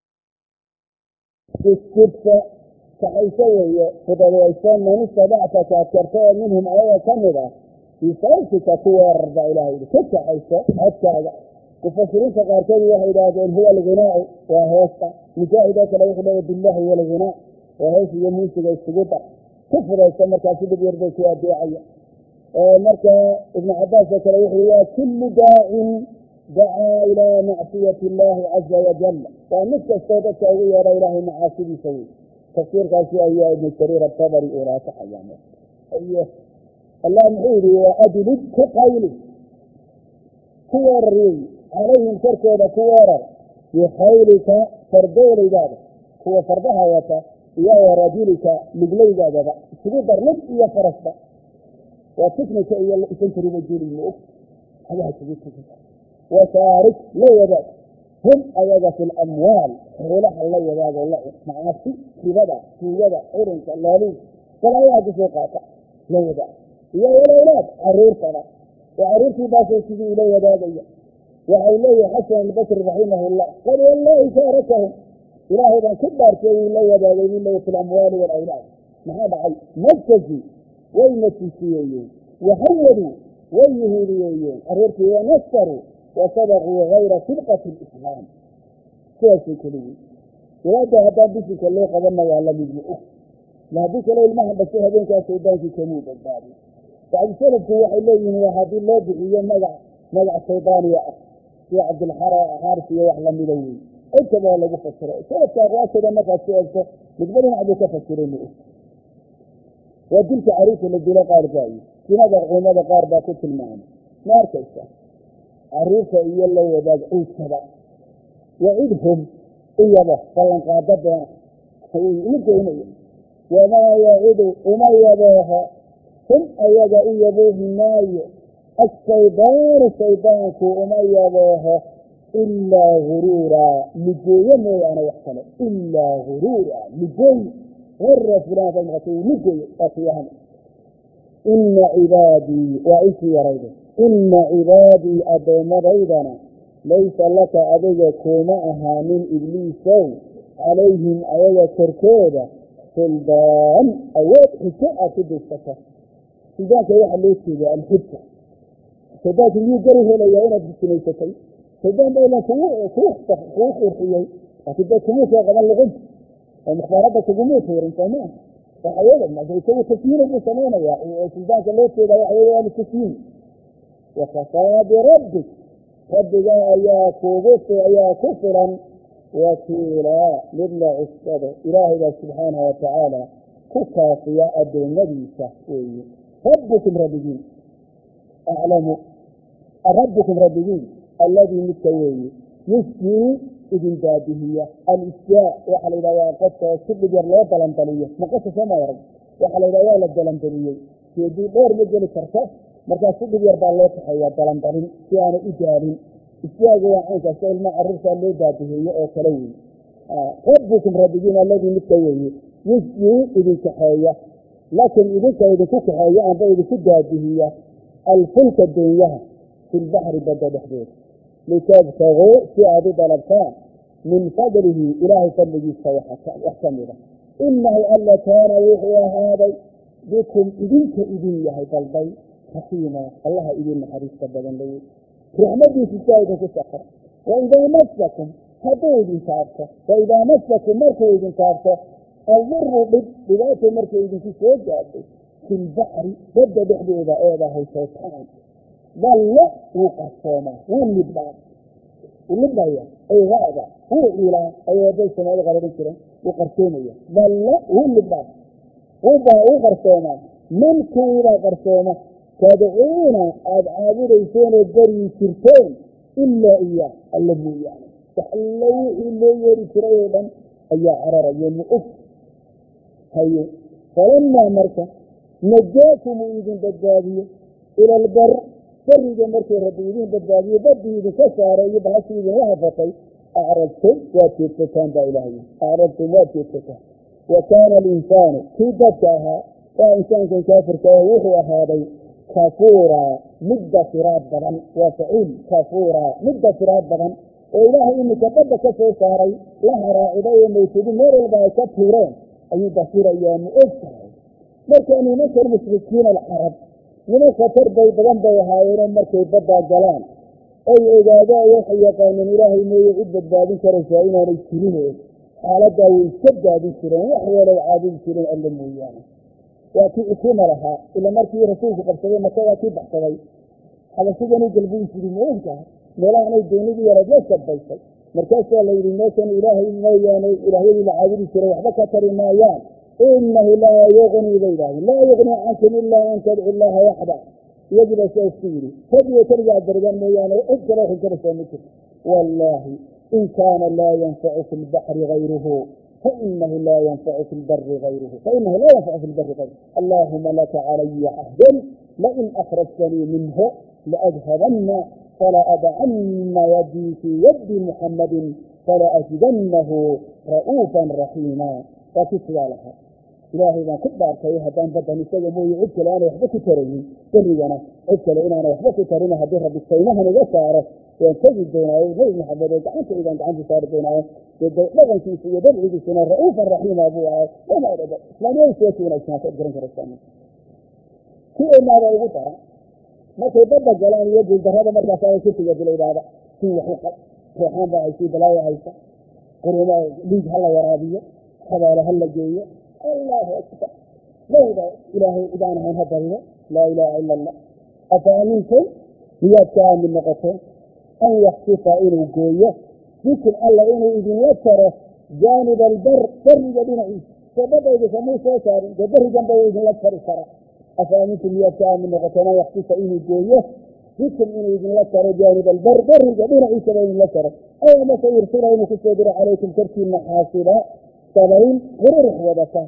Speaker 1: السبسة كحيثوية فضلويسان من استبعتك كرتوبة منهم آية كلمة بصوتك كوارا إلهي كيف حيثة حتى مفسرين فقارتين واحد هذين هو الغناء وهيستا مجاهدات لا يخبر بالله هو الغناء وهيس يموت السجوطة كفر يستمر كاسد بيرده في الدعاية مركا ابن عباس لا يخبر كل داع دعا إلى معصية الله عز وجل ونفس السودة أوية لا إله معاصي سوي تفسير قاسي أيها ابن الكرير الطبري إراسة حيامه أيه الله محيري وأجلد كقيلي كوار الرئي عليهم كركوبة كوارا بخيلك فردول ذلك هو فردها وتا يا ورجلك مجلي ذلك تقدر لك يا فرسك وتكنك إيا اللي تنتري مجيل المؤك هذا تجيك وتارك لا يدك هم أيضا في الأموال ولح الله يدك والله معاصي في بدأ في بدأ عرنك اللالين فلا يعد سوقاتا لا يدك يا ولولاد عرير فلا وعرير في باسر سيدي إليه يدك وعليه حسن البصري رحمه الله قال والله شاركهم إلهي بان كبار شيء الله يدعي الله في الأموال والأولاد ما هذا عي مركزي والمسيحيين وحولوا واليهوديين أريرك ونصروا وصدقوا غير صدقة الإسلام كيف كلمة وهذا هذا بيسك اللي قدمنا وعلى مجموعه لا بيك لو المهم بس هذين كاسودان في كمود الباري بعد سلف هو إليه وهذه الله بحية مجع مجع الشيطان يا يا عبد الحارث يا وحلا ملوي انت ما لو فسر سلف الراس لما فسرته بتقولون عبد تفسرين ودلت عريف الذي لا قال جاي في هذا وماذا قال باكت المعنى ما كيف عريف إيا الله وباق عيد كذا يعيدهم إيا به فلن قادبها يجيني وما يعيد وما يباها ثم أيضا إيا به الناي الشيطان الشيطان وما يباها إلا غرورا لجوية ما أنا وحسنة إلا غرورا لجوية غير فلان فالمغطي لجوية أخيهم إن عبادي وعيش يا ريدي إن عبادي أدوم ريدنا ليس لك أبدا كومعها من إبليس عليهم أيضا كركوبة سلطان أيضا حساء تدو السكة سيداك يحلو سيدا الحسة سيداك اللي يجريه ليهونا بسنيستي سيدان بيلا كوخ ورحيي سيداك كموت يا غضان لغد ومخبارات كموت ورنسانا فحيولا ما يسوي تسيين بسنانا يا سيداك اللي سيدا يحيولا التسيين وكفى بربك رب جاء يا كوبس يا كفرا وكيلا لله الصدر إلهي سبحانه وتعالى كفى أدو النبي سحوي ربكم ربكين أعلم ربكم ربكين الذي متوي يسكي إذن دابهية الإسياء وحل إذا يقصد سب جرلات دلنطلية مقصد سما يرد وحل إذا يالد دلنطلية يدي دور مجل فرصة markaa si dhib yar baa loo taxayaa dalandarin si aana u gaarin isiyaaga waa caynkaas ilma carruurtaa loo daadiheeyo oo kale weeye rabbukum rabbigiin alladii midka weeye yusjii idin kaxeeya laakin idinka idinku kaxeeya amba idinku daadihiya alfulka doonyaha fi lbaxri badda dhexdeeda litabtaguu si aad u dalabtaan min fadlihi ilaahay fadligiisa wax ka mida inahu alla kaana wuxuu ahaaday bikum idinka idin yahay dalbay حكيما الله إذن حريصة بدن لي رحمتي في السائدة تسخر وإذا مسكم هدو إذن تعرفه وإذا مسكم مركو إذن تعرفه المر بذات مركو إذن في سوجة في البحر بدأ بحدي إذا إذا هي شيطان ظل وقصوما واللبان واللبان أي غابة هو إلى أي بيت سماء غرب الكرة وقرسومية ظل واللبان وقرسوما من كورا قرسوما تدعون أبعاد ريسون الدري سرتين إلا إياه الذي يعني تحلوا إلا يرسريبا أي عرر يمؤف هيا فلما مركا نجاكم إذن دجابية إلى البر beriga markay rabbi idin badbaadiyo badii idinka saaray iyo bahashii idinla hafatay acrabtum waad jeedsataan baa ilahay acrabtum waad jeedsataan wa kaana alinsaanu kii dadka ahaa waa insaankan kaafirka ah wuxuu ahaaday kafuuraa mid dafiraad badan waa faciil kafuuraa mid dafiraad badan oo ilaahay iminka badda ka soo saaray la haraaciday oo maytidi meel walba ay ka tuureen ayuu dafirayaa ma og tahay marka nimankan mushrikiin alcarab niman khatar bay badan bay ahaayeenoo markay baddaa galaan ay ogaadaan waxay yaqaaneen ilaahay mooye cid badbaadin karaysaa inaanay jirinoo xaaladdaa way iska daadin jireen wax weelay caabudi jireen alla mooyaane waa kii ikima lahaa ila markii rasuulku qabsaday maka waa kii baxsaday xabashidani galbuisidi mooyinkaa meelahanay doonidii yaraad la sabaysay markaasaa la yidhi meeshan ilaahay mooyaane ilaahyadii la caabudi jiray waxba ka tari maayaan inahu laa yugnii bay idhahdeen laa yugnii cankum ilaa an tadcu llaaha waxda iyagiiba saa isku yidhi radiyo keliga ad barigaan mooyaane cid kale waxay karaysaa ma jirto wallaahi in kaana laa yanfacu fi lbaxri gayruhu fainahu laa yanfacu fi lbari gayruhu fainahu laa yanfacu fi lbari gayruhu allaahuma laka calaya cahdan lain akhrajtanii minhu laadhabana fala adcana yadii fii yadi muxammadin fala ajidanahu ra'uufan raxiima waa kii sidaa lahaa ilaahay baan ku dhaartay haddaan baddan isaga mooye cid kale aanay waxba ku taraynin berigana cid kale inaanay waxba ku tarin haddii rabbi saymahan iga saaro waan tegi doonaayo nebi maxamed oo gacantaydaan gacanta saari doonaayo dee dhaqankiisa iyo dabcigiisuna ra'uufan raxiima buu ahay islaamiyada seeki wanaagsanaa ka garan karaysaa kii emaada ugu dara markay badda galaan iyo guuldarrada markaas ay kutiga bilaydaada sii waxu reexaan baa haysay balaayo haysa quruuma dhiig ha la waraabiyo xabaalo ha la geeyo allahu akbar mayda ilaahay idaan ahayn ha bariyo laa ilaaha ila allah afa aminkum miyaad ka aamin noqoteen an yaksifa inuu gooyo bikum alla inuu idinla taro jaanib albar bariga dhinaciisa soo badayda samuu soo saarin dee berigan ba idinla tari kara afa aminkum miyaad ka aamin noqoteen an yaksifa inuu gooyo bikum inuu idinla taro jaanib albar beriga dhinaciisaba idinla taro aw amase yursila inuu kusoo diro calaykum korkiina xaasiba sabayn qururux wadata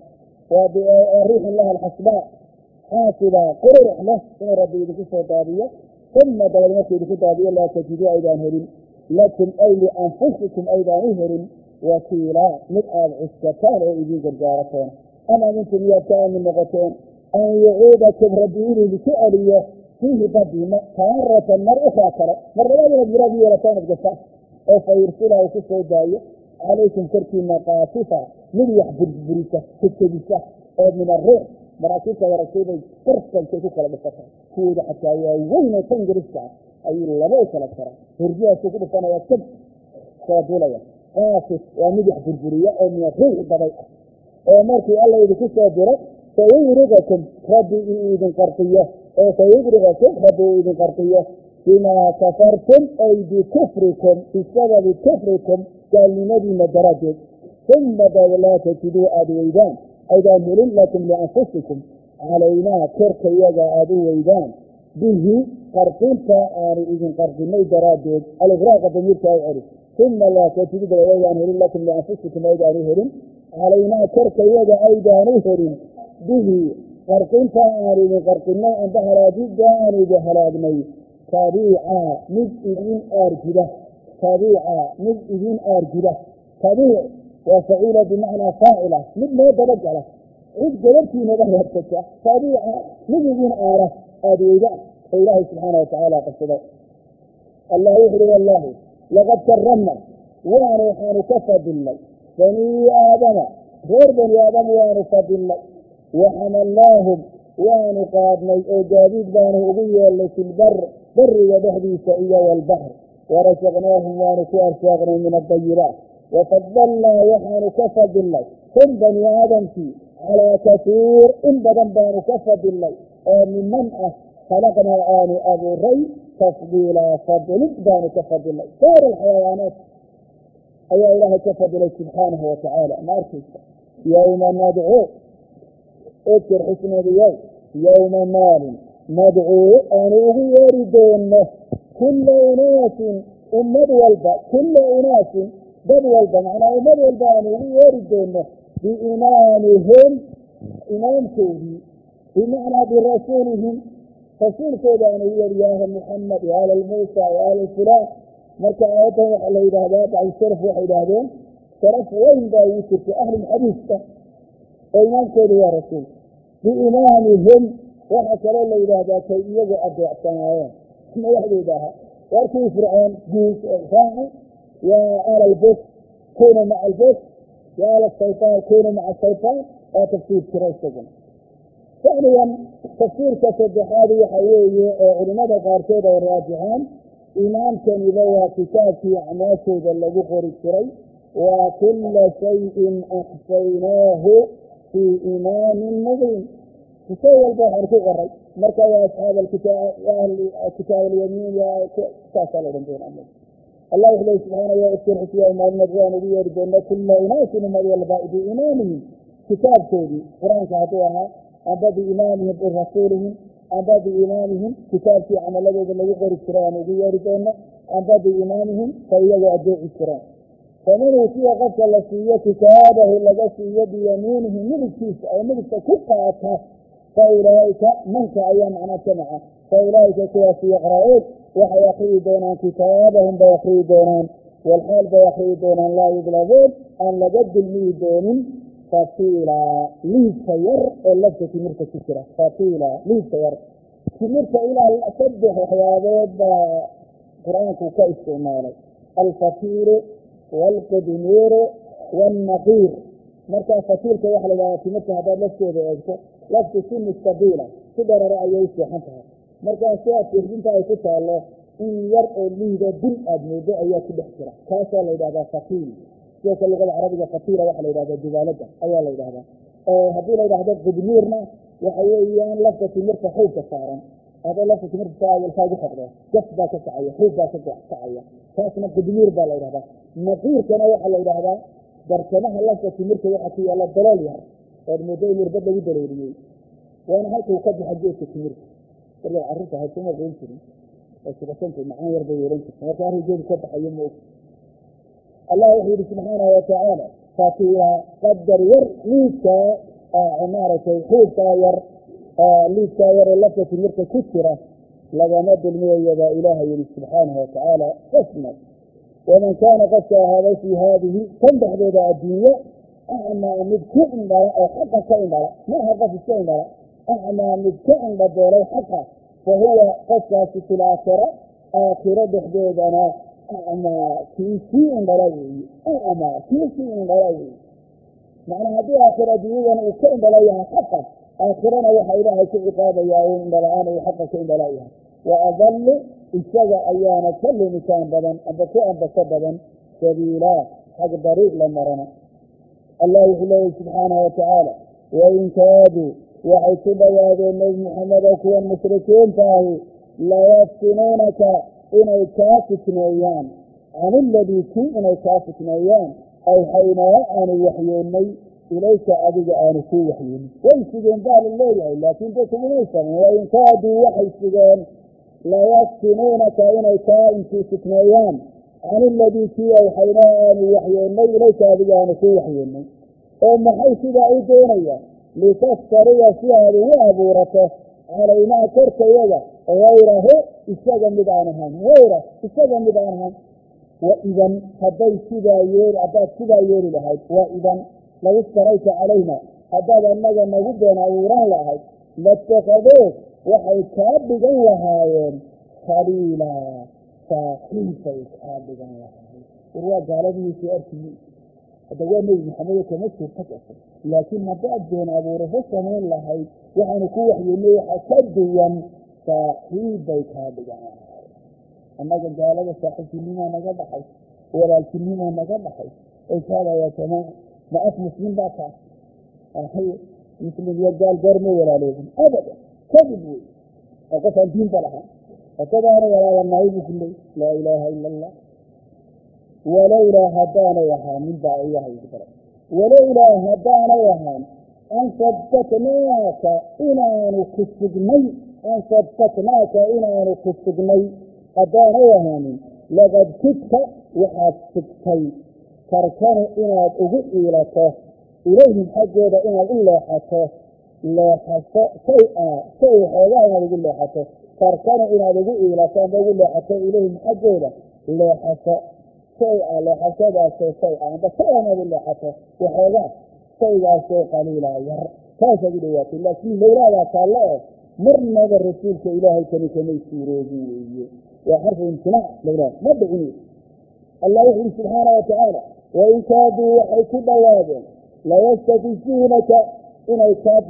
Speaker 1: waa riixin laha alxasbaa xaasiba qururux leh inuu rabbi idinku soo daadiyo uma dabad markuu idinku daadiyo laa tajiduu aydaan helin lakum ay lianfusikum aydaan u helin wakiilaa mid aada cuskataan oo idiin gargaarateen am amintum miyaad ka aamin noqoteen an yucuudakum rabbi inuu idinku celiyo fiihi badima taaratan mar ukaa kale mar labaad inaad miraad yeelataanad gashaan oo fa yursila uu ku soo daayo calaykum korkiina qaasifa mid wax burburisa hegtegisa oo min ariix maraakiibta waragtaybay barsankay ku kala dhifata kuwooda xataa waa weynoo tangariska ah ayuu laba u kala tara hurjihaasuu ku dhifanaya sab kala duulaya qaasif waa mid wax burburiya oo min ariix baday ah oo markii alla idinku soo diro sayugriqakum rabbi uu idin qarqiyo oo sayugriqakum rabbi uu idin qarqiyo bimaa kafartum ay bikufrikum bisababi kufrikum gaalnimadiina daraaddeed uma bad laa tajiduu aada weydaan aydaan helin lakum lianfusikum calaynaa korka iyaga aada u weydaan bihi qarqinta aanu idin qarqinay daraaddeed aligraaqa damiirka ay celi uma laa tajiduu bad aydaan helin lakum lianfusikum aydaan u helin calaynaa korka iyaga aydaan u helin bihi qarqinta aanu idin qarqinay amba halaagidda aanu idin halaagnay tabiica mid idin aargida tabiica mid idin aargida tabiic waa faciila bimacnaa faacila mid loo dabagala cid gabartiinaba reebsata tabiica mid idin aara aada weyda oo ilaahay subxaana watacaala qabsada allah wuxu uhi wallaahi laqad karamna waanu waxaanu ka fadilnay banii aadama reer bani aadam waanu fadilnay waxamalnaahum waanu qaadnay oo gaadiid baanu ugu yeelnay fi lbar bariga dhexdiisa iyo walbaxr warasaqnaahum waanu ku arsaaqnay min adayibaat wafadalnaa waxaanu ka fadilnay hum bani aadamkii calaa kasiir in badan baanu ka fadilnay oo miman ah khalaqnaa aanu abuuray tafdiilaa fadilid baanu ka fadilnay saar alxayawaanaat ayaa ilaahay ka fadilay subxaanahu watacaala ma arkaysa yowma nadcuu udkur xusnadiyow yowma maalin nadcuu aanu ugu yeeri doono kulla unaasin ummad walba kulla unaasin dad walba macnaa ummad walba aanu ugu yeeri doono biimaamihim imaamkoodii bimacnaa birasuulihim رسول كذا أن يا محمد يا آل موسى يا آل فلان مركا آياتهم على إلهات على الشرف وإلهاتهم شرف وين بايسر في أهل الحديث إيمان كذا يا رسول بإيمانهم وحكى الله إلهات كي يجوا أبدع سماوات ما يحدث بها واركوا فرعون جيش إرفاعي يا آل البيت كونوا مع البيت يا آل الشيطان كونوا مع الشيطان وتفسير كريستنا ثانيا تفسير كتب هذه حويه علماء قارتين والراجعان إمام كان يبوى كتاب في أعماشه الذي قرأ الشري وكل شيء أحصيناه في إمام مبين تسوي البحر في غري مركا يا أصحاب الكتاب يا الكتاب اليمين يا كاسال ربنا الله يحلي سبحانه ويأثر حسيا إمام نبوان ويرجعنا كل أناس من البائد إمامهم كتاب سيدي قرآن كاتوها أبا بإمامهم برسولهم أبا بإمامهم كتاب في عمل الذي يقر الشران ويرجعنا أبا بإمامهم فيجوا أدعي الشران فمن يسيء قفل التي كتابه الذي بيمينه من الكيس أو من التكفة فأولئك من كأيام عنا سمعه فأولئك كواسي يقرؤون وحيقري دونان كتابهم بيقري دونان والحال بيقري دونان لا يظلمون أن لقد الميدون فطيلة ليه سير اللفظة تمرت كثيرة فطيلة ليه سير تمرت إلى الأسبح حيادات قرآن كيف استعماله الفطير والقدمير والنقير مركا فطير كيحل إذا تمرت هذا لفظة بأجسة لفظة سن السبيلة تدر رأيه يستحنتها مركا سيئة تهجنت أي كتا الله إن يرأي ليه ذا دل أدني ذا أيات بحسرة كاسا لإذا فطير كيف اللغة العربية فطيرة وحل إذا جبالته أيها إذا هذا هذول إذا هذا قدميرنا وحيويان لفظة تمرت حوب كسارا هذا لفظة تمرت ساعة والفاق حقه كسبا كسعية حوبا كسعية كاسنا قدمير بالا إذا هذا نقير كان وحل إذا هذا دركناها لفظة تمرت وحكي الله الدلال يعني المدين يربط له يدلاليه وأنا هاك وقد حجيت تمرت ترجع عرفتها هاي تمر غير شيء بس بسنت معاه يربط يرنك وكان يجيب كبح يمه الله يحيي سبحانه وتعالى فاتيها قدر ير ليك عمارة حوب ير ليك ير لفة مركة كثيرة لذا مد المية يا إله يري سبحانه وتعالى اسمك ومن كان قد هذا في هذه تنبح بيدا الدنيا أعمى مبكئن بلا أو حقا كئن بلا ما حقا في الشيء بلا أعمى مبكئن بلا حقا فهو قصة في الآخرة آخرة بحديدنا أعمى كيسي انبلاوي أعمى كيسي انبلاوي معنى هذه آخرة ديوان وكئن بلايها حقا آخرنا وحا إلهي كعقابة ياون بلاعانا وحقا كئن بلايها وأظل إشجع أيانا كل مكان بدن أبكاء بسببا سبيلا حق طريق لمرنا الله يحليه سبحانه وتعالى وإن كادوا وحيث بياد النبي محمد وكوى المشركين فاهي لا يفتنونك إنay kaa fitneeyaan can iladii kii inay kaa fitneeyaan ay haynaa aanu waxyoonnay ilayka adiga aanu kuu waxyoonin way sigeen baa la leeyahay laakiin dadku inay sameyn wain kaaduu waxay sigeen layaftinuunaka inay kaa intii fitneeyaan can iladii kii ay haynaa aanu waxyoonnay ilayka adiga aanu kuu waxyoonnay oo maxay sidaa u doonayaan litaftariya si aad ugu abuurato calaynaa korkayaga hayrahu isaga mid aan ahaan hayra isaga mid aan ahaan waidan hadday sidaa yeeli haddaad sidaa yeeli lahayd waidan law iftarayta calayna haddaad annaga nagu been abuuran lahayd latakadoo waxay kaa dhigan lahaayeen khaliila saaxiibay kaa dhigan lahaayeen war waa gaaladiisii arkiyey hadda waa nebi maxamedo kama suurta gashay laakiin haddaad been abuurasho samayn lahayd waxaanu ku waxyoonnay waxa ka duwan saaxiibbay kaa dhigan lahaay annaga gaalada saaxiibtinimaa naga dhaxay walaaltinimaa naga dhaxay aysaada yaa jamaa ma af muslim baa taas ahay muslim iyo gaal goorma walaaloobin abada kadib wey oo qofaan diinta lahaa fakadaana walaalanahay buu ku leey laa ilaaha ila allah walowlaa haddaanay ahaan min baa ilahay ugu daray walowlaa haddaanay ahaan an sabbatnaaka inaanu ku sugnay an sabbatnaaka inaanu ku sugnay haddaanay ahaanin laqad kidta waxaad sugtay tarkanu inaad ugu iilato ilayhim xaggooda inaad u leexato leexato shay-a shay waxoogaa inaad ugu leexato tarkana inaad ugu iilato amba ugu leexato ilayhim xaggooda leexato shay-a leexashadaasoo shay-a amba shay inaad u leexato waxoogaa shaygaasoo qaliila yar taasaad u dhawaatay laakiin lowlaadaa taallo oo marnaba rasuulka ilaahay kani kamay suuroogin weeye waa xarfu imtinaac lowlaad ma dhicin allah wuxu uhi subxaana watacaala wain kaaduu waxay ku dhawaadeen layastafisuunaka inay kaa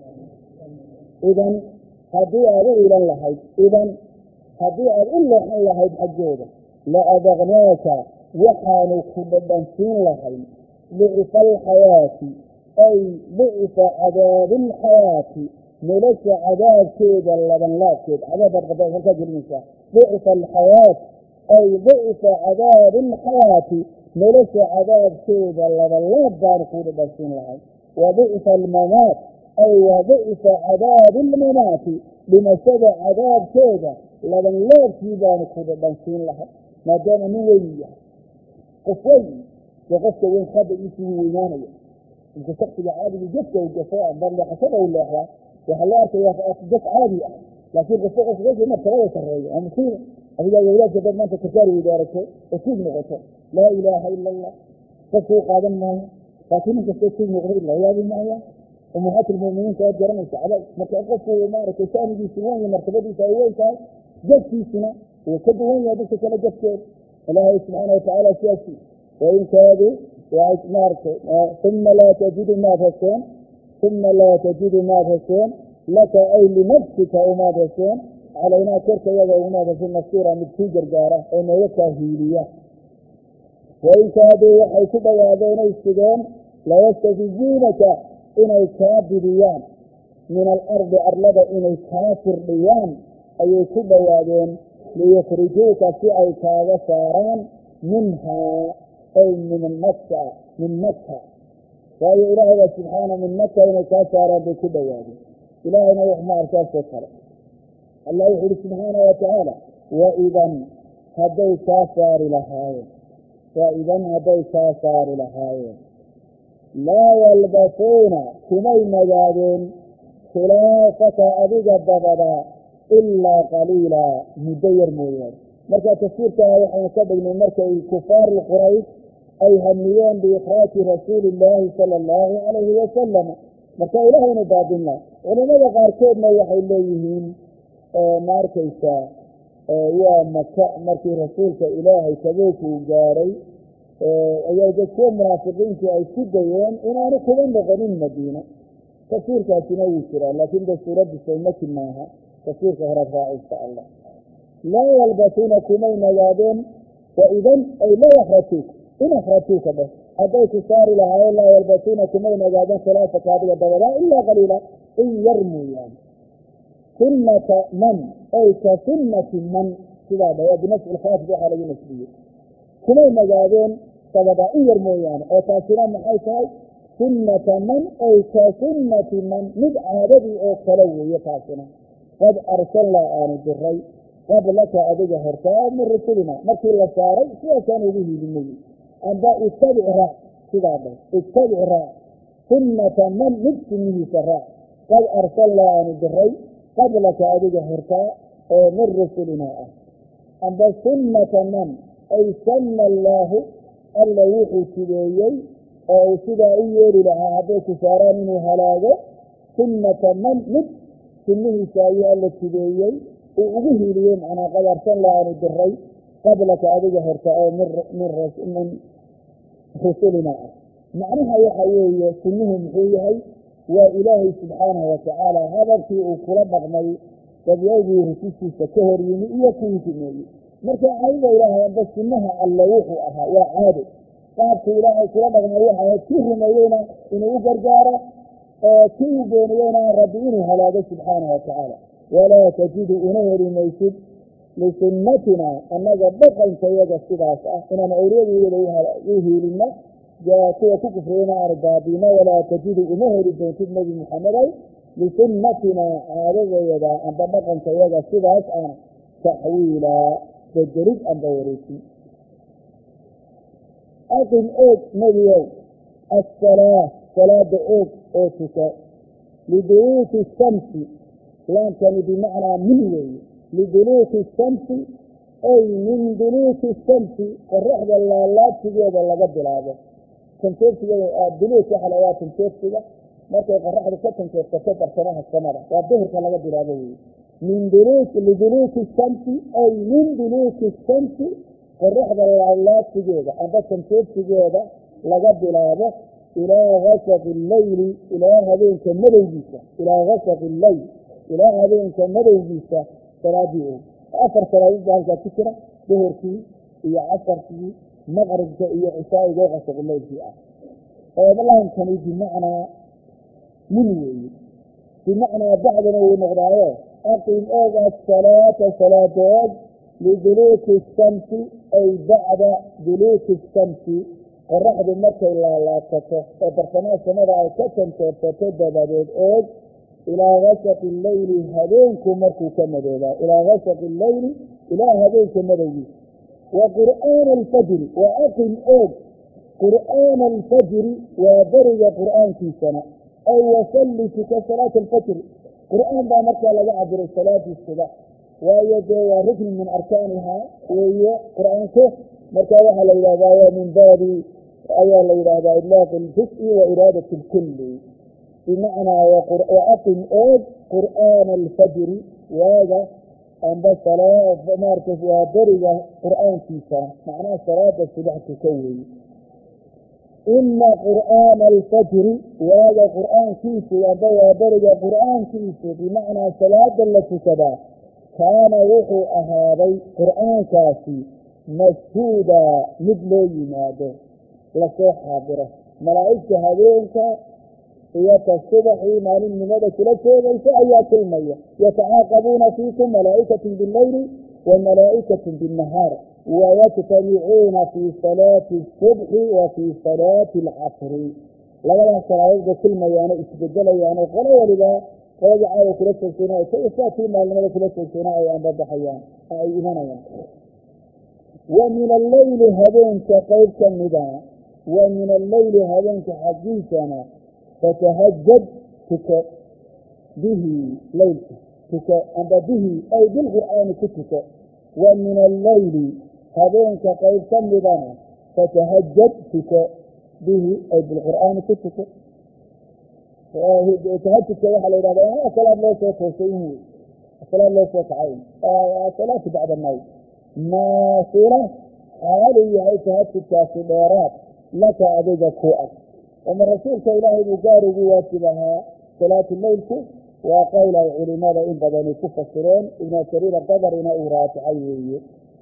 Speaker 1: idan haddii aad u ilan lahayd idan haddii aad u leexan lahayd xaggooda la adaqnaaka waxaanu ku dhadhansiin lahayn dicifa alxayaati ay dicifa cadaabilxayaati nolosha cadaabkeeda labanlaabkeed cadaabaad qada halkaa gelinaysaa dicifa alxayaat ay dicifa cadaabilxayaati nolosha cadaabkeeda labanlaab baanu ku dhadhansiin lahayn wa dicifa almamaat ay wa dicifa cadaabilmamaati dhimashada cadaabkeeda labanlaabkii baanu ku dhadhansiin lahay maadaama nin weyn yahay qof weyn dee qofka weyn khadagiisii wuu weynaanaya inka shaksiga caadiga jadka u gafo amba leexashada u leexdaa waxaa loo arkaya jad caadi ah laakiin qofka qofka weynkii martabada sarreeya waa musiiba adigaa wawlaadka dad maanta karkaari weydaarato oo tuug noqoto laa ilaaha ila allah qofkuu qaadan maayo laakiin nin kastoo tuug noqday la yaabi maaya umuhaat lmuminiinka aad garanaysa cadaab marka qofku maaragtay shaanigiisu weyn iyo martabadiisa ay weyn tahay jadkiisuna wuu ka duwan yahay dadka kale jadkeeda ilaahay subxaana watacaala siyaasi wain kaaduu maaragtay uma laa tajidu maad hesheen uma laa tajidu maad hesheen laka ay linafsika umaad hesheen calaynaa korka yaga umaad hesheen nasiira mid kuu gargaara oo nooga kaa hiiliya wain kaaduu waxay ku dhawaadeen ay sugeen layastafizuunaka inay kaa bidiyaan min alardi arlada inay kaa firdhiyaan ayay ku dhawaadeen liyukhrijuuka si ay kaaga saaraan minhaa ay min maka min maka waayo ilaahayba subxaana min maka inay kaa saaraan bay ku dhawaadeen ilaahayna wax ma arkaasoo kale allah wuxu uhi subxaana watacaala waidan hadday kaa saari lahaayeen waidan hadday kaa saari lahaayeen laa yalbasuuna kumay nagaadeen khilaafaka adiga dabada ilaa qaliila muddo yar mooyaane marka tafsiirkaa waxaynu ka dhignay markay kufaari quraysh ay hamiyeen biikraaji rasuuli illaahi sala allahu calayhi wasalam marka ilaahaynu baabinla culimada qaarkoodna waxay leeyihiin ma arkaysaa waa maka markii rasuulka ilaahay tabuuk uu gaaray ayaa dadkuwa munaafiqiintii ay ku dayeen inaanu kuba noqonin madiina tafsiirkaasina wuu jiraa laakiin de suuraddiisa maki maaha tafsiirka horaad raaca insha allah laa yalbasuuna kumay nagaadeen waidan ay laa yakratuuka in akratuuka dheh hadday ku saari lahaayeen laa yalbasuuna kumay nagaadeen khilaafaka adiga dabadaa ilaa qaliila in yar mooyaane sunnata man ay ka sunnati man sidaa dhaya binafsi ilkhaafid waxaa lagu nasbiyey kumay nagaadeen dabadaa in yar mooyaane oo taasina maxay tahay sunnata man ay ka sunnati man mid caadadii oo kale weeye taasina qad arsalnaa aanu diray qablaka adiga hortaa min rusulina markii la saaray sidaasaan ugu hiilinay amba ittabic raac sidaa dheh ittabic raac sunnata man mid sunnihiisa raac qad arsalnaa aanu diray qablaka adiga hortaa oo min rusulina ah amba sunnata man ay sanna allaahu alla wuxuu sideeyey oo uu sidaa u yeeli lahaa hadday ku saaraan inuu halaago sunnata man mid sunnihiisa ayuu alla sideeyey uu ugu hiiliyey macnaa qad arsalnaa aanu diray qablaka adiga horta oo min rusulina ah macnaha waxa weeye sunnuhu muxuu yahay waa ilaahay subxaanahu watacaala hadalkii uu kula dhaqmay dabyadii rusushiisa ka hor yimi iyo kuwii sameeyey marka caadada ilaahay amba sunnaha alle wuxuu ahaa waa caado qaabku ilaahay kula dhaqmay waxa ahayd kii rumeeyeyna inuu u gargaaro oo kii u beeniyeyna rabbi inuu halaago subxaanahu watacaala walaa tajidu una heli maysid lisunnatina annaga dhaqankayaga sidaas ah inaan awliyadiyada u hiilinno kuwa ku kufriyeyna aanu baabino walaa tajidu uma heli doontid nebi muxamedow lisunnatina caadadayada amba dhaqankayaga sidaas ah taxwiilaa bedelid amba wareejin aqim oog nebiyow assalaa salaada oog oo tuka liduluuki الshamsi laamkani bimacnaa min weeye liduluuki الshamsi ay min duluuki الshamsi qoraxda laalaabsigeeda laga bilaabo tanjeefsigeeda duluuk waxa la waa tanjeefsiga markay qoraxdu ka tanjeefsato bartamaha samada waa duhurka laga bilaabo weeye min duluuki liduluuki الshamsi ay min duluuki الshamsi qoraxda laalaabsigeeda amba tanjeefsigeeda laga bilaabo ilaa gasaqi leyli ilaa habeenka madowgiisa ilaa gasaqi leyl ilaa habeenka madowgiisa salaadii og afar salaadood baa halkaa ku jira duhurkii iyo casarkii maqribka iyo cishaaiga gasaqi leylkii ah laamkani bimacnaa min weeye bimacnaa bacdana wuu noqdaayo aqim oog asalaata salaadood liduluuki الshamsi ay bacda duluuki الshamsi qoraxdu markay laalaabsato oo bartamaha samada ay ka tanjeefsato dabadeed oog ilaa gasaqi leyli habeenku markuu ka madoobaa ilaa gasaqi leyli ilaa habeenka madowgiisa wa qur'aana alfajri wa aqim oog qur'aana alfajri waa beriga qur'aankiisana ay wasalli tuka salaata alfajri qur'aan baa markaa laga cabiray salaadii subax waayo dee waa rukni min arkaanihaa weeye qur'aanku markaa waxaa la yidhahdaa waa min baabi ayaa la yidhaahdaa idlaaq اljus-i wa iraadat اlkulli bimacnaa waaqim oog qur'aana alfajri waaga amba maarata waa beriga qur'aankiisa macnaha salaada subax tuka weeye ina qur'aana alfajri waaga qur'aankiisu amba waa beriga qur'aankiisu bimacnaa salaada la tukadaa kaana wuxuu ahaaday qur'aankaasi mashhuuda mid loo yimaado lasoo xaadiro malaa'igta habeenka iyo ta subaxii maalinimada kula joogaysa ayaa kulmaya yatacaaqabuuna fiikum malaa'ikatun bileyli wa malaa'ikatun binnahaar wayajtamicuuna fii salaati الsubxi wa fii salaati alcasri labadaas salaadoodba kulmayaano isbedelayaano qolo waliba qoladii caawa kula joogtayna saatii maalinimada kula joogtayna ay anbabaxayaan ay imanayaan wa min alleyli habeenka qayb ka mida wa min alleyli habeenka xaggiisana fatahajad tuko bihi leylka tuko amba bihi ay bilqur'aani ku tuko wa min alleyli habeenka qayb ka midana fatahajad tuko bihi ay bilqur'aani ku tuko tahajudka waxaa la yidhahdaa salaad loo soo toosay in wey salaad loo soo kacay salaatu bacda naw naafila xaaluu yahay tahajudkaasi dheeraad laka adiga ku ah ama rasuulka ilaahay buu gaar ugu waajib ahaa salaatu leylku waa qowl ay culimada in badani ku fasireen ibnu jariir dabarina uu raajicay weeye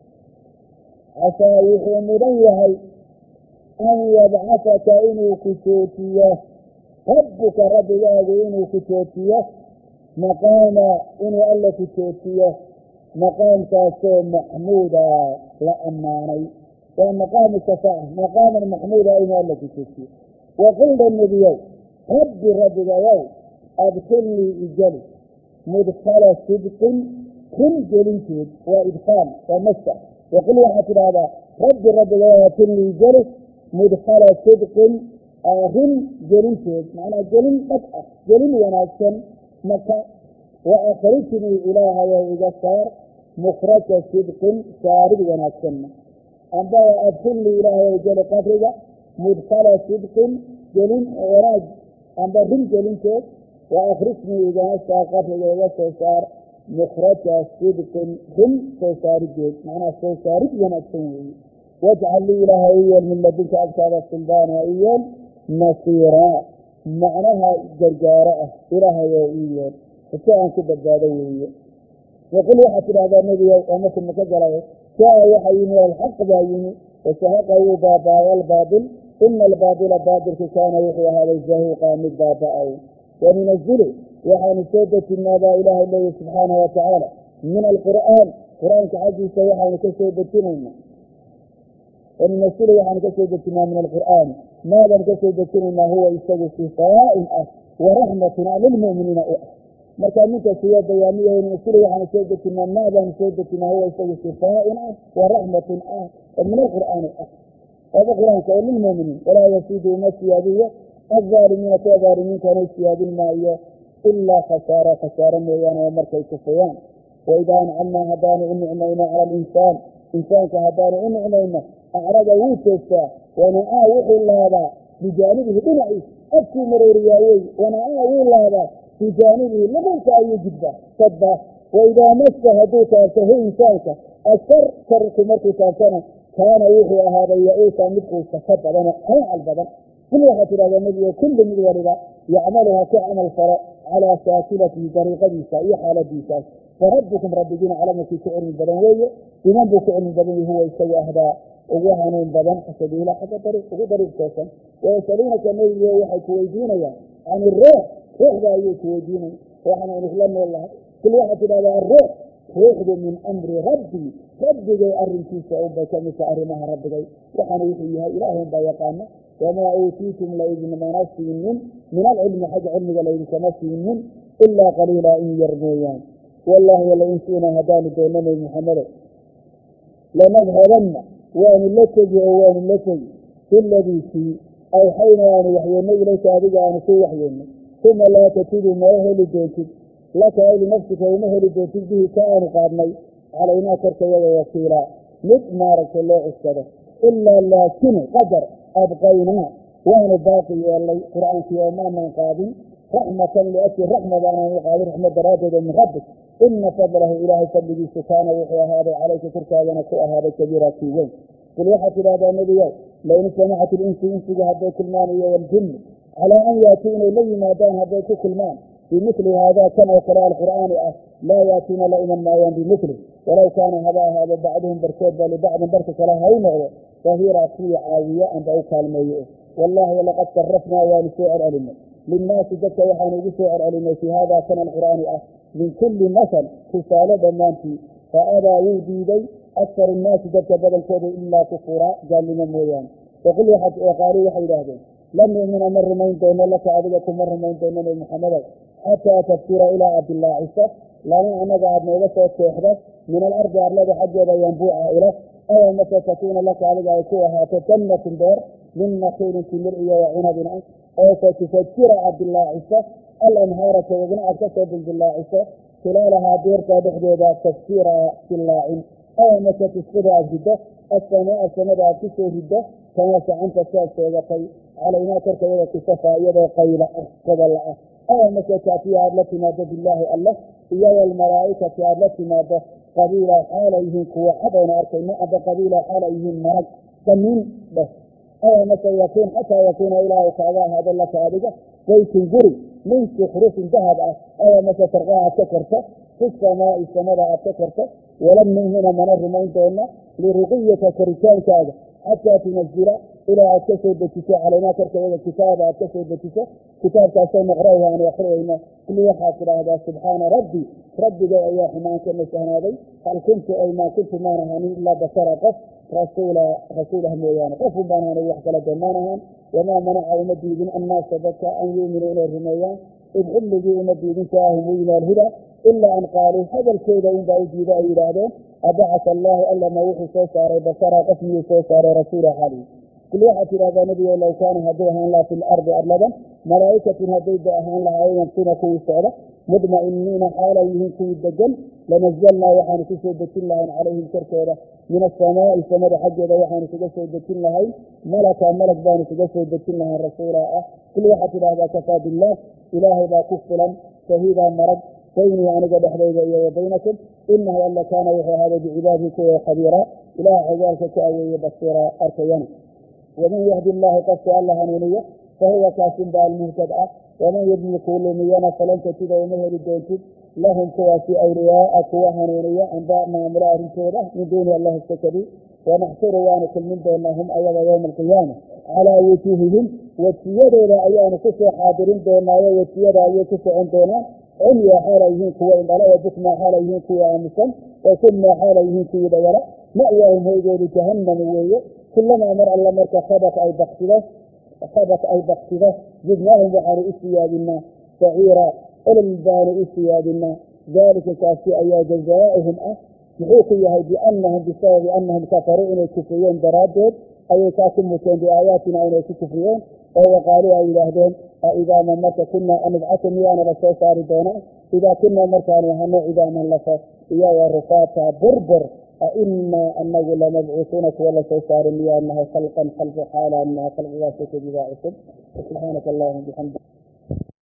Speaker 1: casaa wuxuu mudan yahay an yabcasaka inuu ku joojiyo rabbuka rabbigaagu inuu ku joojiyo maqaama inuu alla ku joojiyo maqaamkaasoo maxmuuda la ammaanay waa maqaamu shafaaca maqaaman maxmuuda inuu alla ku joojiyo waqulda nebiyow rabbi rabbigayow adkhilnii igeli mudkhala sidqin kun gelinteed waa idkhaal waa mastar waqul waxaad tidhaahdaa rabbi rabbigayow adkhilnii igeli mudkhala sidqin rin gelinteed macnaa gelin dhag ah gelin wanaagsan maka wa akhrijnii ilaahayow iga saar mukhraja sidqin saarid wanaagsanna amba wa adkhilnii ilaahayow geli qabriga mudkhala sidqin gelin wanaag amba rin gelinteed wa akhrijnii igana saar qabriga iga soo saar mukhraja sidqin rin soo saarideed macnaa soo saarid wanaagsan weeye wajcal lii ilaahay iyeel min ladunka agtaada sulbaana iyeel nasiiraa macnaha gargaaro ah ilaahayow iyeel si aan ku badbaado weeye waqul waxaad tidhaahdaa nebigow oo markuu maka galay jaa waxaa yimi alxaq baa yimi wasahaqa wuu baaba'ay albaabil ina albaabila baabilku kaana wuxuu ahaaday zahuuqa mid baaba'ay wanunazilu waxaanu soo dejinaa baa ilaahay leeyahy subxaana wa tacaala min alqur'aan qur-aanka xaggiisa waxaanu ka soo dejinaynaa wanunazilu waxaanu ka soo dejinaa min alqur'aani maadaan ka soo dejinaynaa huwa isagu shifaa'in ah waraxmatun a lilmu'miniina u ah markaa ninka siya bayaamiya wanunazilu waxaanu soo dejinaa maadaanu soo dejinaa huwa isagu shifaa'in ah waraxmatun ah oo min alqur'aani ah waaba qur-aanka oo lilmu'miniin walaa yasiidu uma siyaadiyo azaalimiina kuwa zaalimiintaana siyaadin maayo ilaa khasaara khasaaro mooyaane oo markay kufayaan. waidaa ancamnaa haddaanu u nicmayno cala alinsaan insaanka haddaanu u nicmayno acrada wuu jeestaa wana'aa wuxuu laabaa bijaanibihi dhinaciis afkuu marooriyaa wey wana'aa wuu laabaa bijaanibihi luqunka ayuu jidbaa sadbaa. waidaa massa hadduu taabto hu insaanka ashar sharku markuu taabtana kaana wuxuu ahaaday ya-uusa mid quusa ka badano calacal badan. kul waxaa tidhahdaa nebigo kulli mid waliba yacmaluha ka camal falo calaa shaakilatihi dariiqadiisa iyo xaaladiisaas. farabbukum rabbigiina calamakii ku cilmi badan weeye biman buu ku cilmi badan huwa isagu ahdaa ugu hanuun badan sabiila xagga dariiq ugu dariiq toosan. wayasaluunaka nebigo waxay ku weydiinayaan can iruux ruuxda ayay ku weydiinayan waxaan isla nool lahay. kul waxaa tidhahdaa aruux ruuxdu min amri rabbii rabbigay arrinkiisa unbay ka midka arrimaha rabbigay waxaana wuxuu yahay ilaahay baa yaqaana. wamaa uutiitum laydinmana siinin min alcilmi xagga cilmiga laydinkama siinin ilaa qaliila in yar mooyaan. wallaahi wala in shi'naa haddaanu doonno nabi maxamedo lanadhabanna waanu la tegi oo waanu la tegi biladii kii awxayna aanu waxyoonnay ilayka adiga aanu ku waxyoonnay uma laa tajidu maa heli doontid laka ay linafsika uma heli doontid bihi ka aanu qaadnay calaynaa korkayada wakiilaa mid maaragtay loo cuskado ilaa laakinu qadar abqaynaa waanu baaqi yeelnay qur'aankii oo maanaan qaadin raxmatan liajli raxma baanaanu qaadin raxmad daraaddeed min rabbik ina fadlahu ilaahay fadligiisu kaana wuxuu ahaaday calayka korkaadana ku ahaaday kabiira kii weyn. kul waxaad tidhahdaa nebigow lain ijtamacat ilinsu insiga hadday kulmaan iyo waljinnu calaa an yaatuu inay la yimaadaan hadday ku kulmaan bimili haadaa kan oo kale alqur'aani ah laa yaatuuna la iman maayaan bimili walow kaana haba ahaado bacduhum barkoodba libacdin barka kale hay noqdo dahiira kuwii caawiye amba u kaalmeeye. wallaahi laqad sarafnaa waanu soo celcelinay linnaasi dadka waxaanu ugu soo celcelinay fii haadaa kan alqur'aani ah min kulli masal tusaale dhammaantii fa adaa wuu diiday akharu innaasi dadka badankooda ilaa kufuraa gaalnimo mooyaane. waqul waqaaluu waxay yidhaahdeen lan nu'mina ma rumayn doono laka adiga kuma rumayn doono nabi maxamedow xataa tafsira ilaa aad dilaacisa lana annaga aad nooga soo teexda min alardi arlada xaggeeda yanbuuca ila aw mase takuuna laka adiga ay ku ahaato jannatun beer min nakiilin timir iyo wa cinabin ah oo fatufajira aad dilaacisa alanhaara tawagna aad kasoo dildilaaciso khilaalahaa beertaa dhexdeeda tafsiira dilaacin aw mase tusqida aad riddo assamaa samada aad kusoo riddo kama sacanta siaad sheegatay calaynaa korkayada kisafaa iyadoo qayla ah gobolla ah aw mase taatiya aad la timaado bilaahi allah iyo walmalaa'ikati aad la timaado qabiila xaala yihiin kuwa cadayna arkayno aba qabiila xaala yihiin marag damiin dheh aw mase yakuun xataa yakuuna ilaahay kaaga ahaado laka adiga baytun guri min sukrufin dahab ah aw mase tarqaa aad ka korto fi samaa'i samada aad ka korto walan nu'mina mana rumayn doona liruqiyaka koritaankaaga xataa tunazila ilaa aad ka soo dejiso calaynaa korkayada kitaaba aad ka soo dejiso kitaabkaasoo naqra'uha aanu akhriyayno. kulli waxaad tidhaahdaa subxaana rabbi rabbigay ayaa xumaan ka nasahnaaday hal kuntu ay maa kuntu maan ahanin ilaa basara qof rasuula rasuulah mooyaane qofun baan ahanay wax kala dee maan ahaan. wamaa manaca uma diidin annaasa dadka an yuuminuu inay rumeeyaan id xilligii uma diidin jaahum u yimi alhuda ilaa an qaaluu hadalkooda unbaa u diida ay yidhaahdeen abacasa allaahu allama wuxuu soo saaray basara qof miyuu soo saaray rasuula xaalihi. kul waxaad tidhahdaa nebigo low kaana hadduu ahaan laha fi lardi arladan malaa'ikatun hadday da ahaan lahaayeen yamsuna kuwii socda mudma'iniina xaalay yihiin kuwii degan lanazalnaa waxaanu ku soo dejin lahayn calayhim korkooda min asamaa'i samada xaggeeda waxaanu kaga soo dejin lahayn malaka malag baanu kaga soo dejin lahayn rasuulaa ah. kul waxaad tidhahdaa kafaa billaah ilaahay baa ku filan shahiidaa marag baynii aniga dhexdayda iyo wa baynakum inahu alla kaana wuxuu ahaaday bicibaadihi kuwa khabiira ilaah xogaalka ku aweeye basiira arkayana. waman yahdi illaahu qofka alla hanuuniyo fahuwa kaasin baa almuhtad ah waman yudlil kuu lumiyana falan tajida uma heli doontid lahum kuwaasi awliyaaa kuwa hanuuniya amba maamulo arrintooda min duuni allahi sakadi. wanaxsuru waanu kulmin doonaa hum ayaga yowma alqiyaama calaa wujuuhihim wejiyadooda ayaanu ku soo xaadirin doonaayo wejiyada ayay ku socon doonaan cumyaa xaala yihiin kuwa indhala oo bukmaa xaala yihiin kuwa aamusan oo summaa xaala yihiin kuwii dhagala ma'waahum hoygoodu jahannamu weeye kullamaa mar alla marka khabak ay baktido khabak ay baktido zidnaahum waxaanu u siyaadinaa saciira olol baanu u siyaadinaa daalika kaasi ayaa jazaa'uhum ah muxuu ku yahay biannahum bisababi annahum kafaruu inay kufriyeen daraaddeed ayay kaa ku muteen biaayaatina inay ku kufriyeen وقالوا أي لهدين إذا من مكة كنا أنبعث ميانا رسول صاري دونا إذا كنا مركان وهنا إذا من لفظ إيا ورفاتا بربر أئنا أنه لمبعوثونك ولا سيصار ميانا خلقا خلق حالا أنها خلق واسك بذائكم سبحانك اللهم بحمدك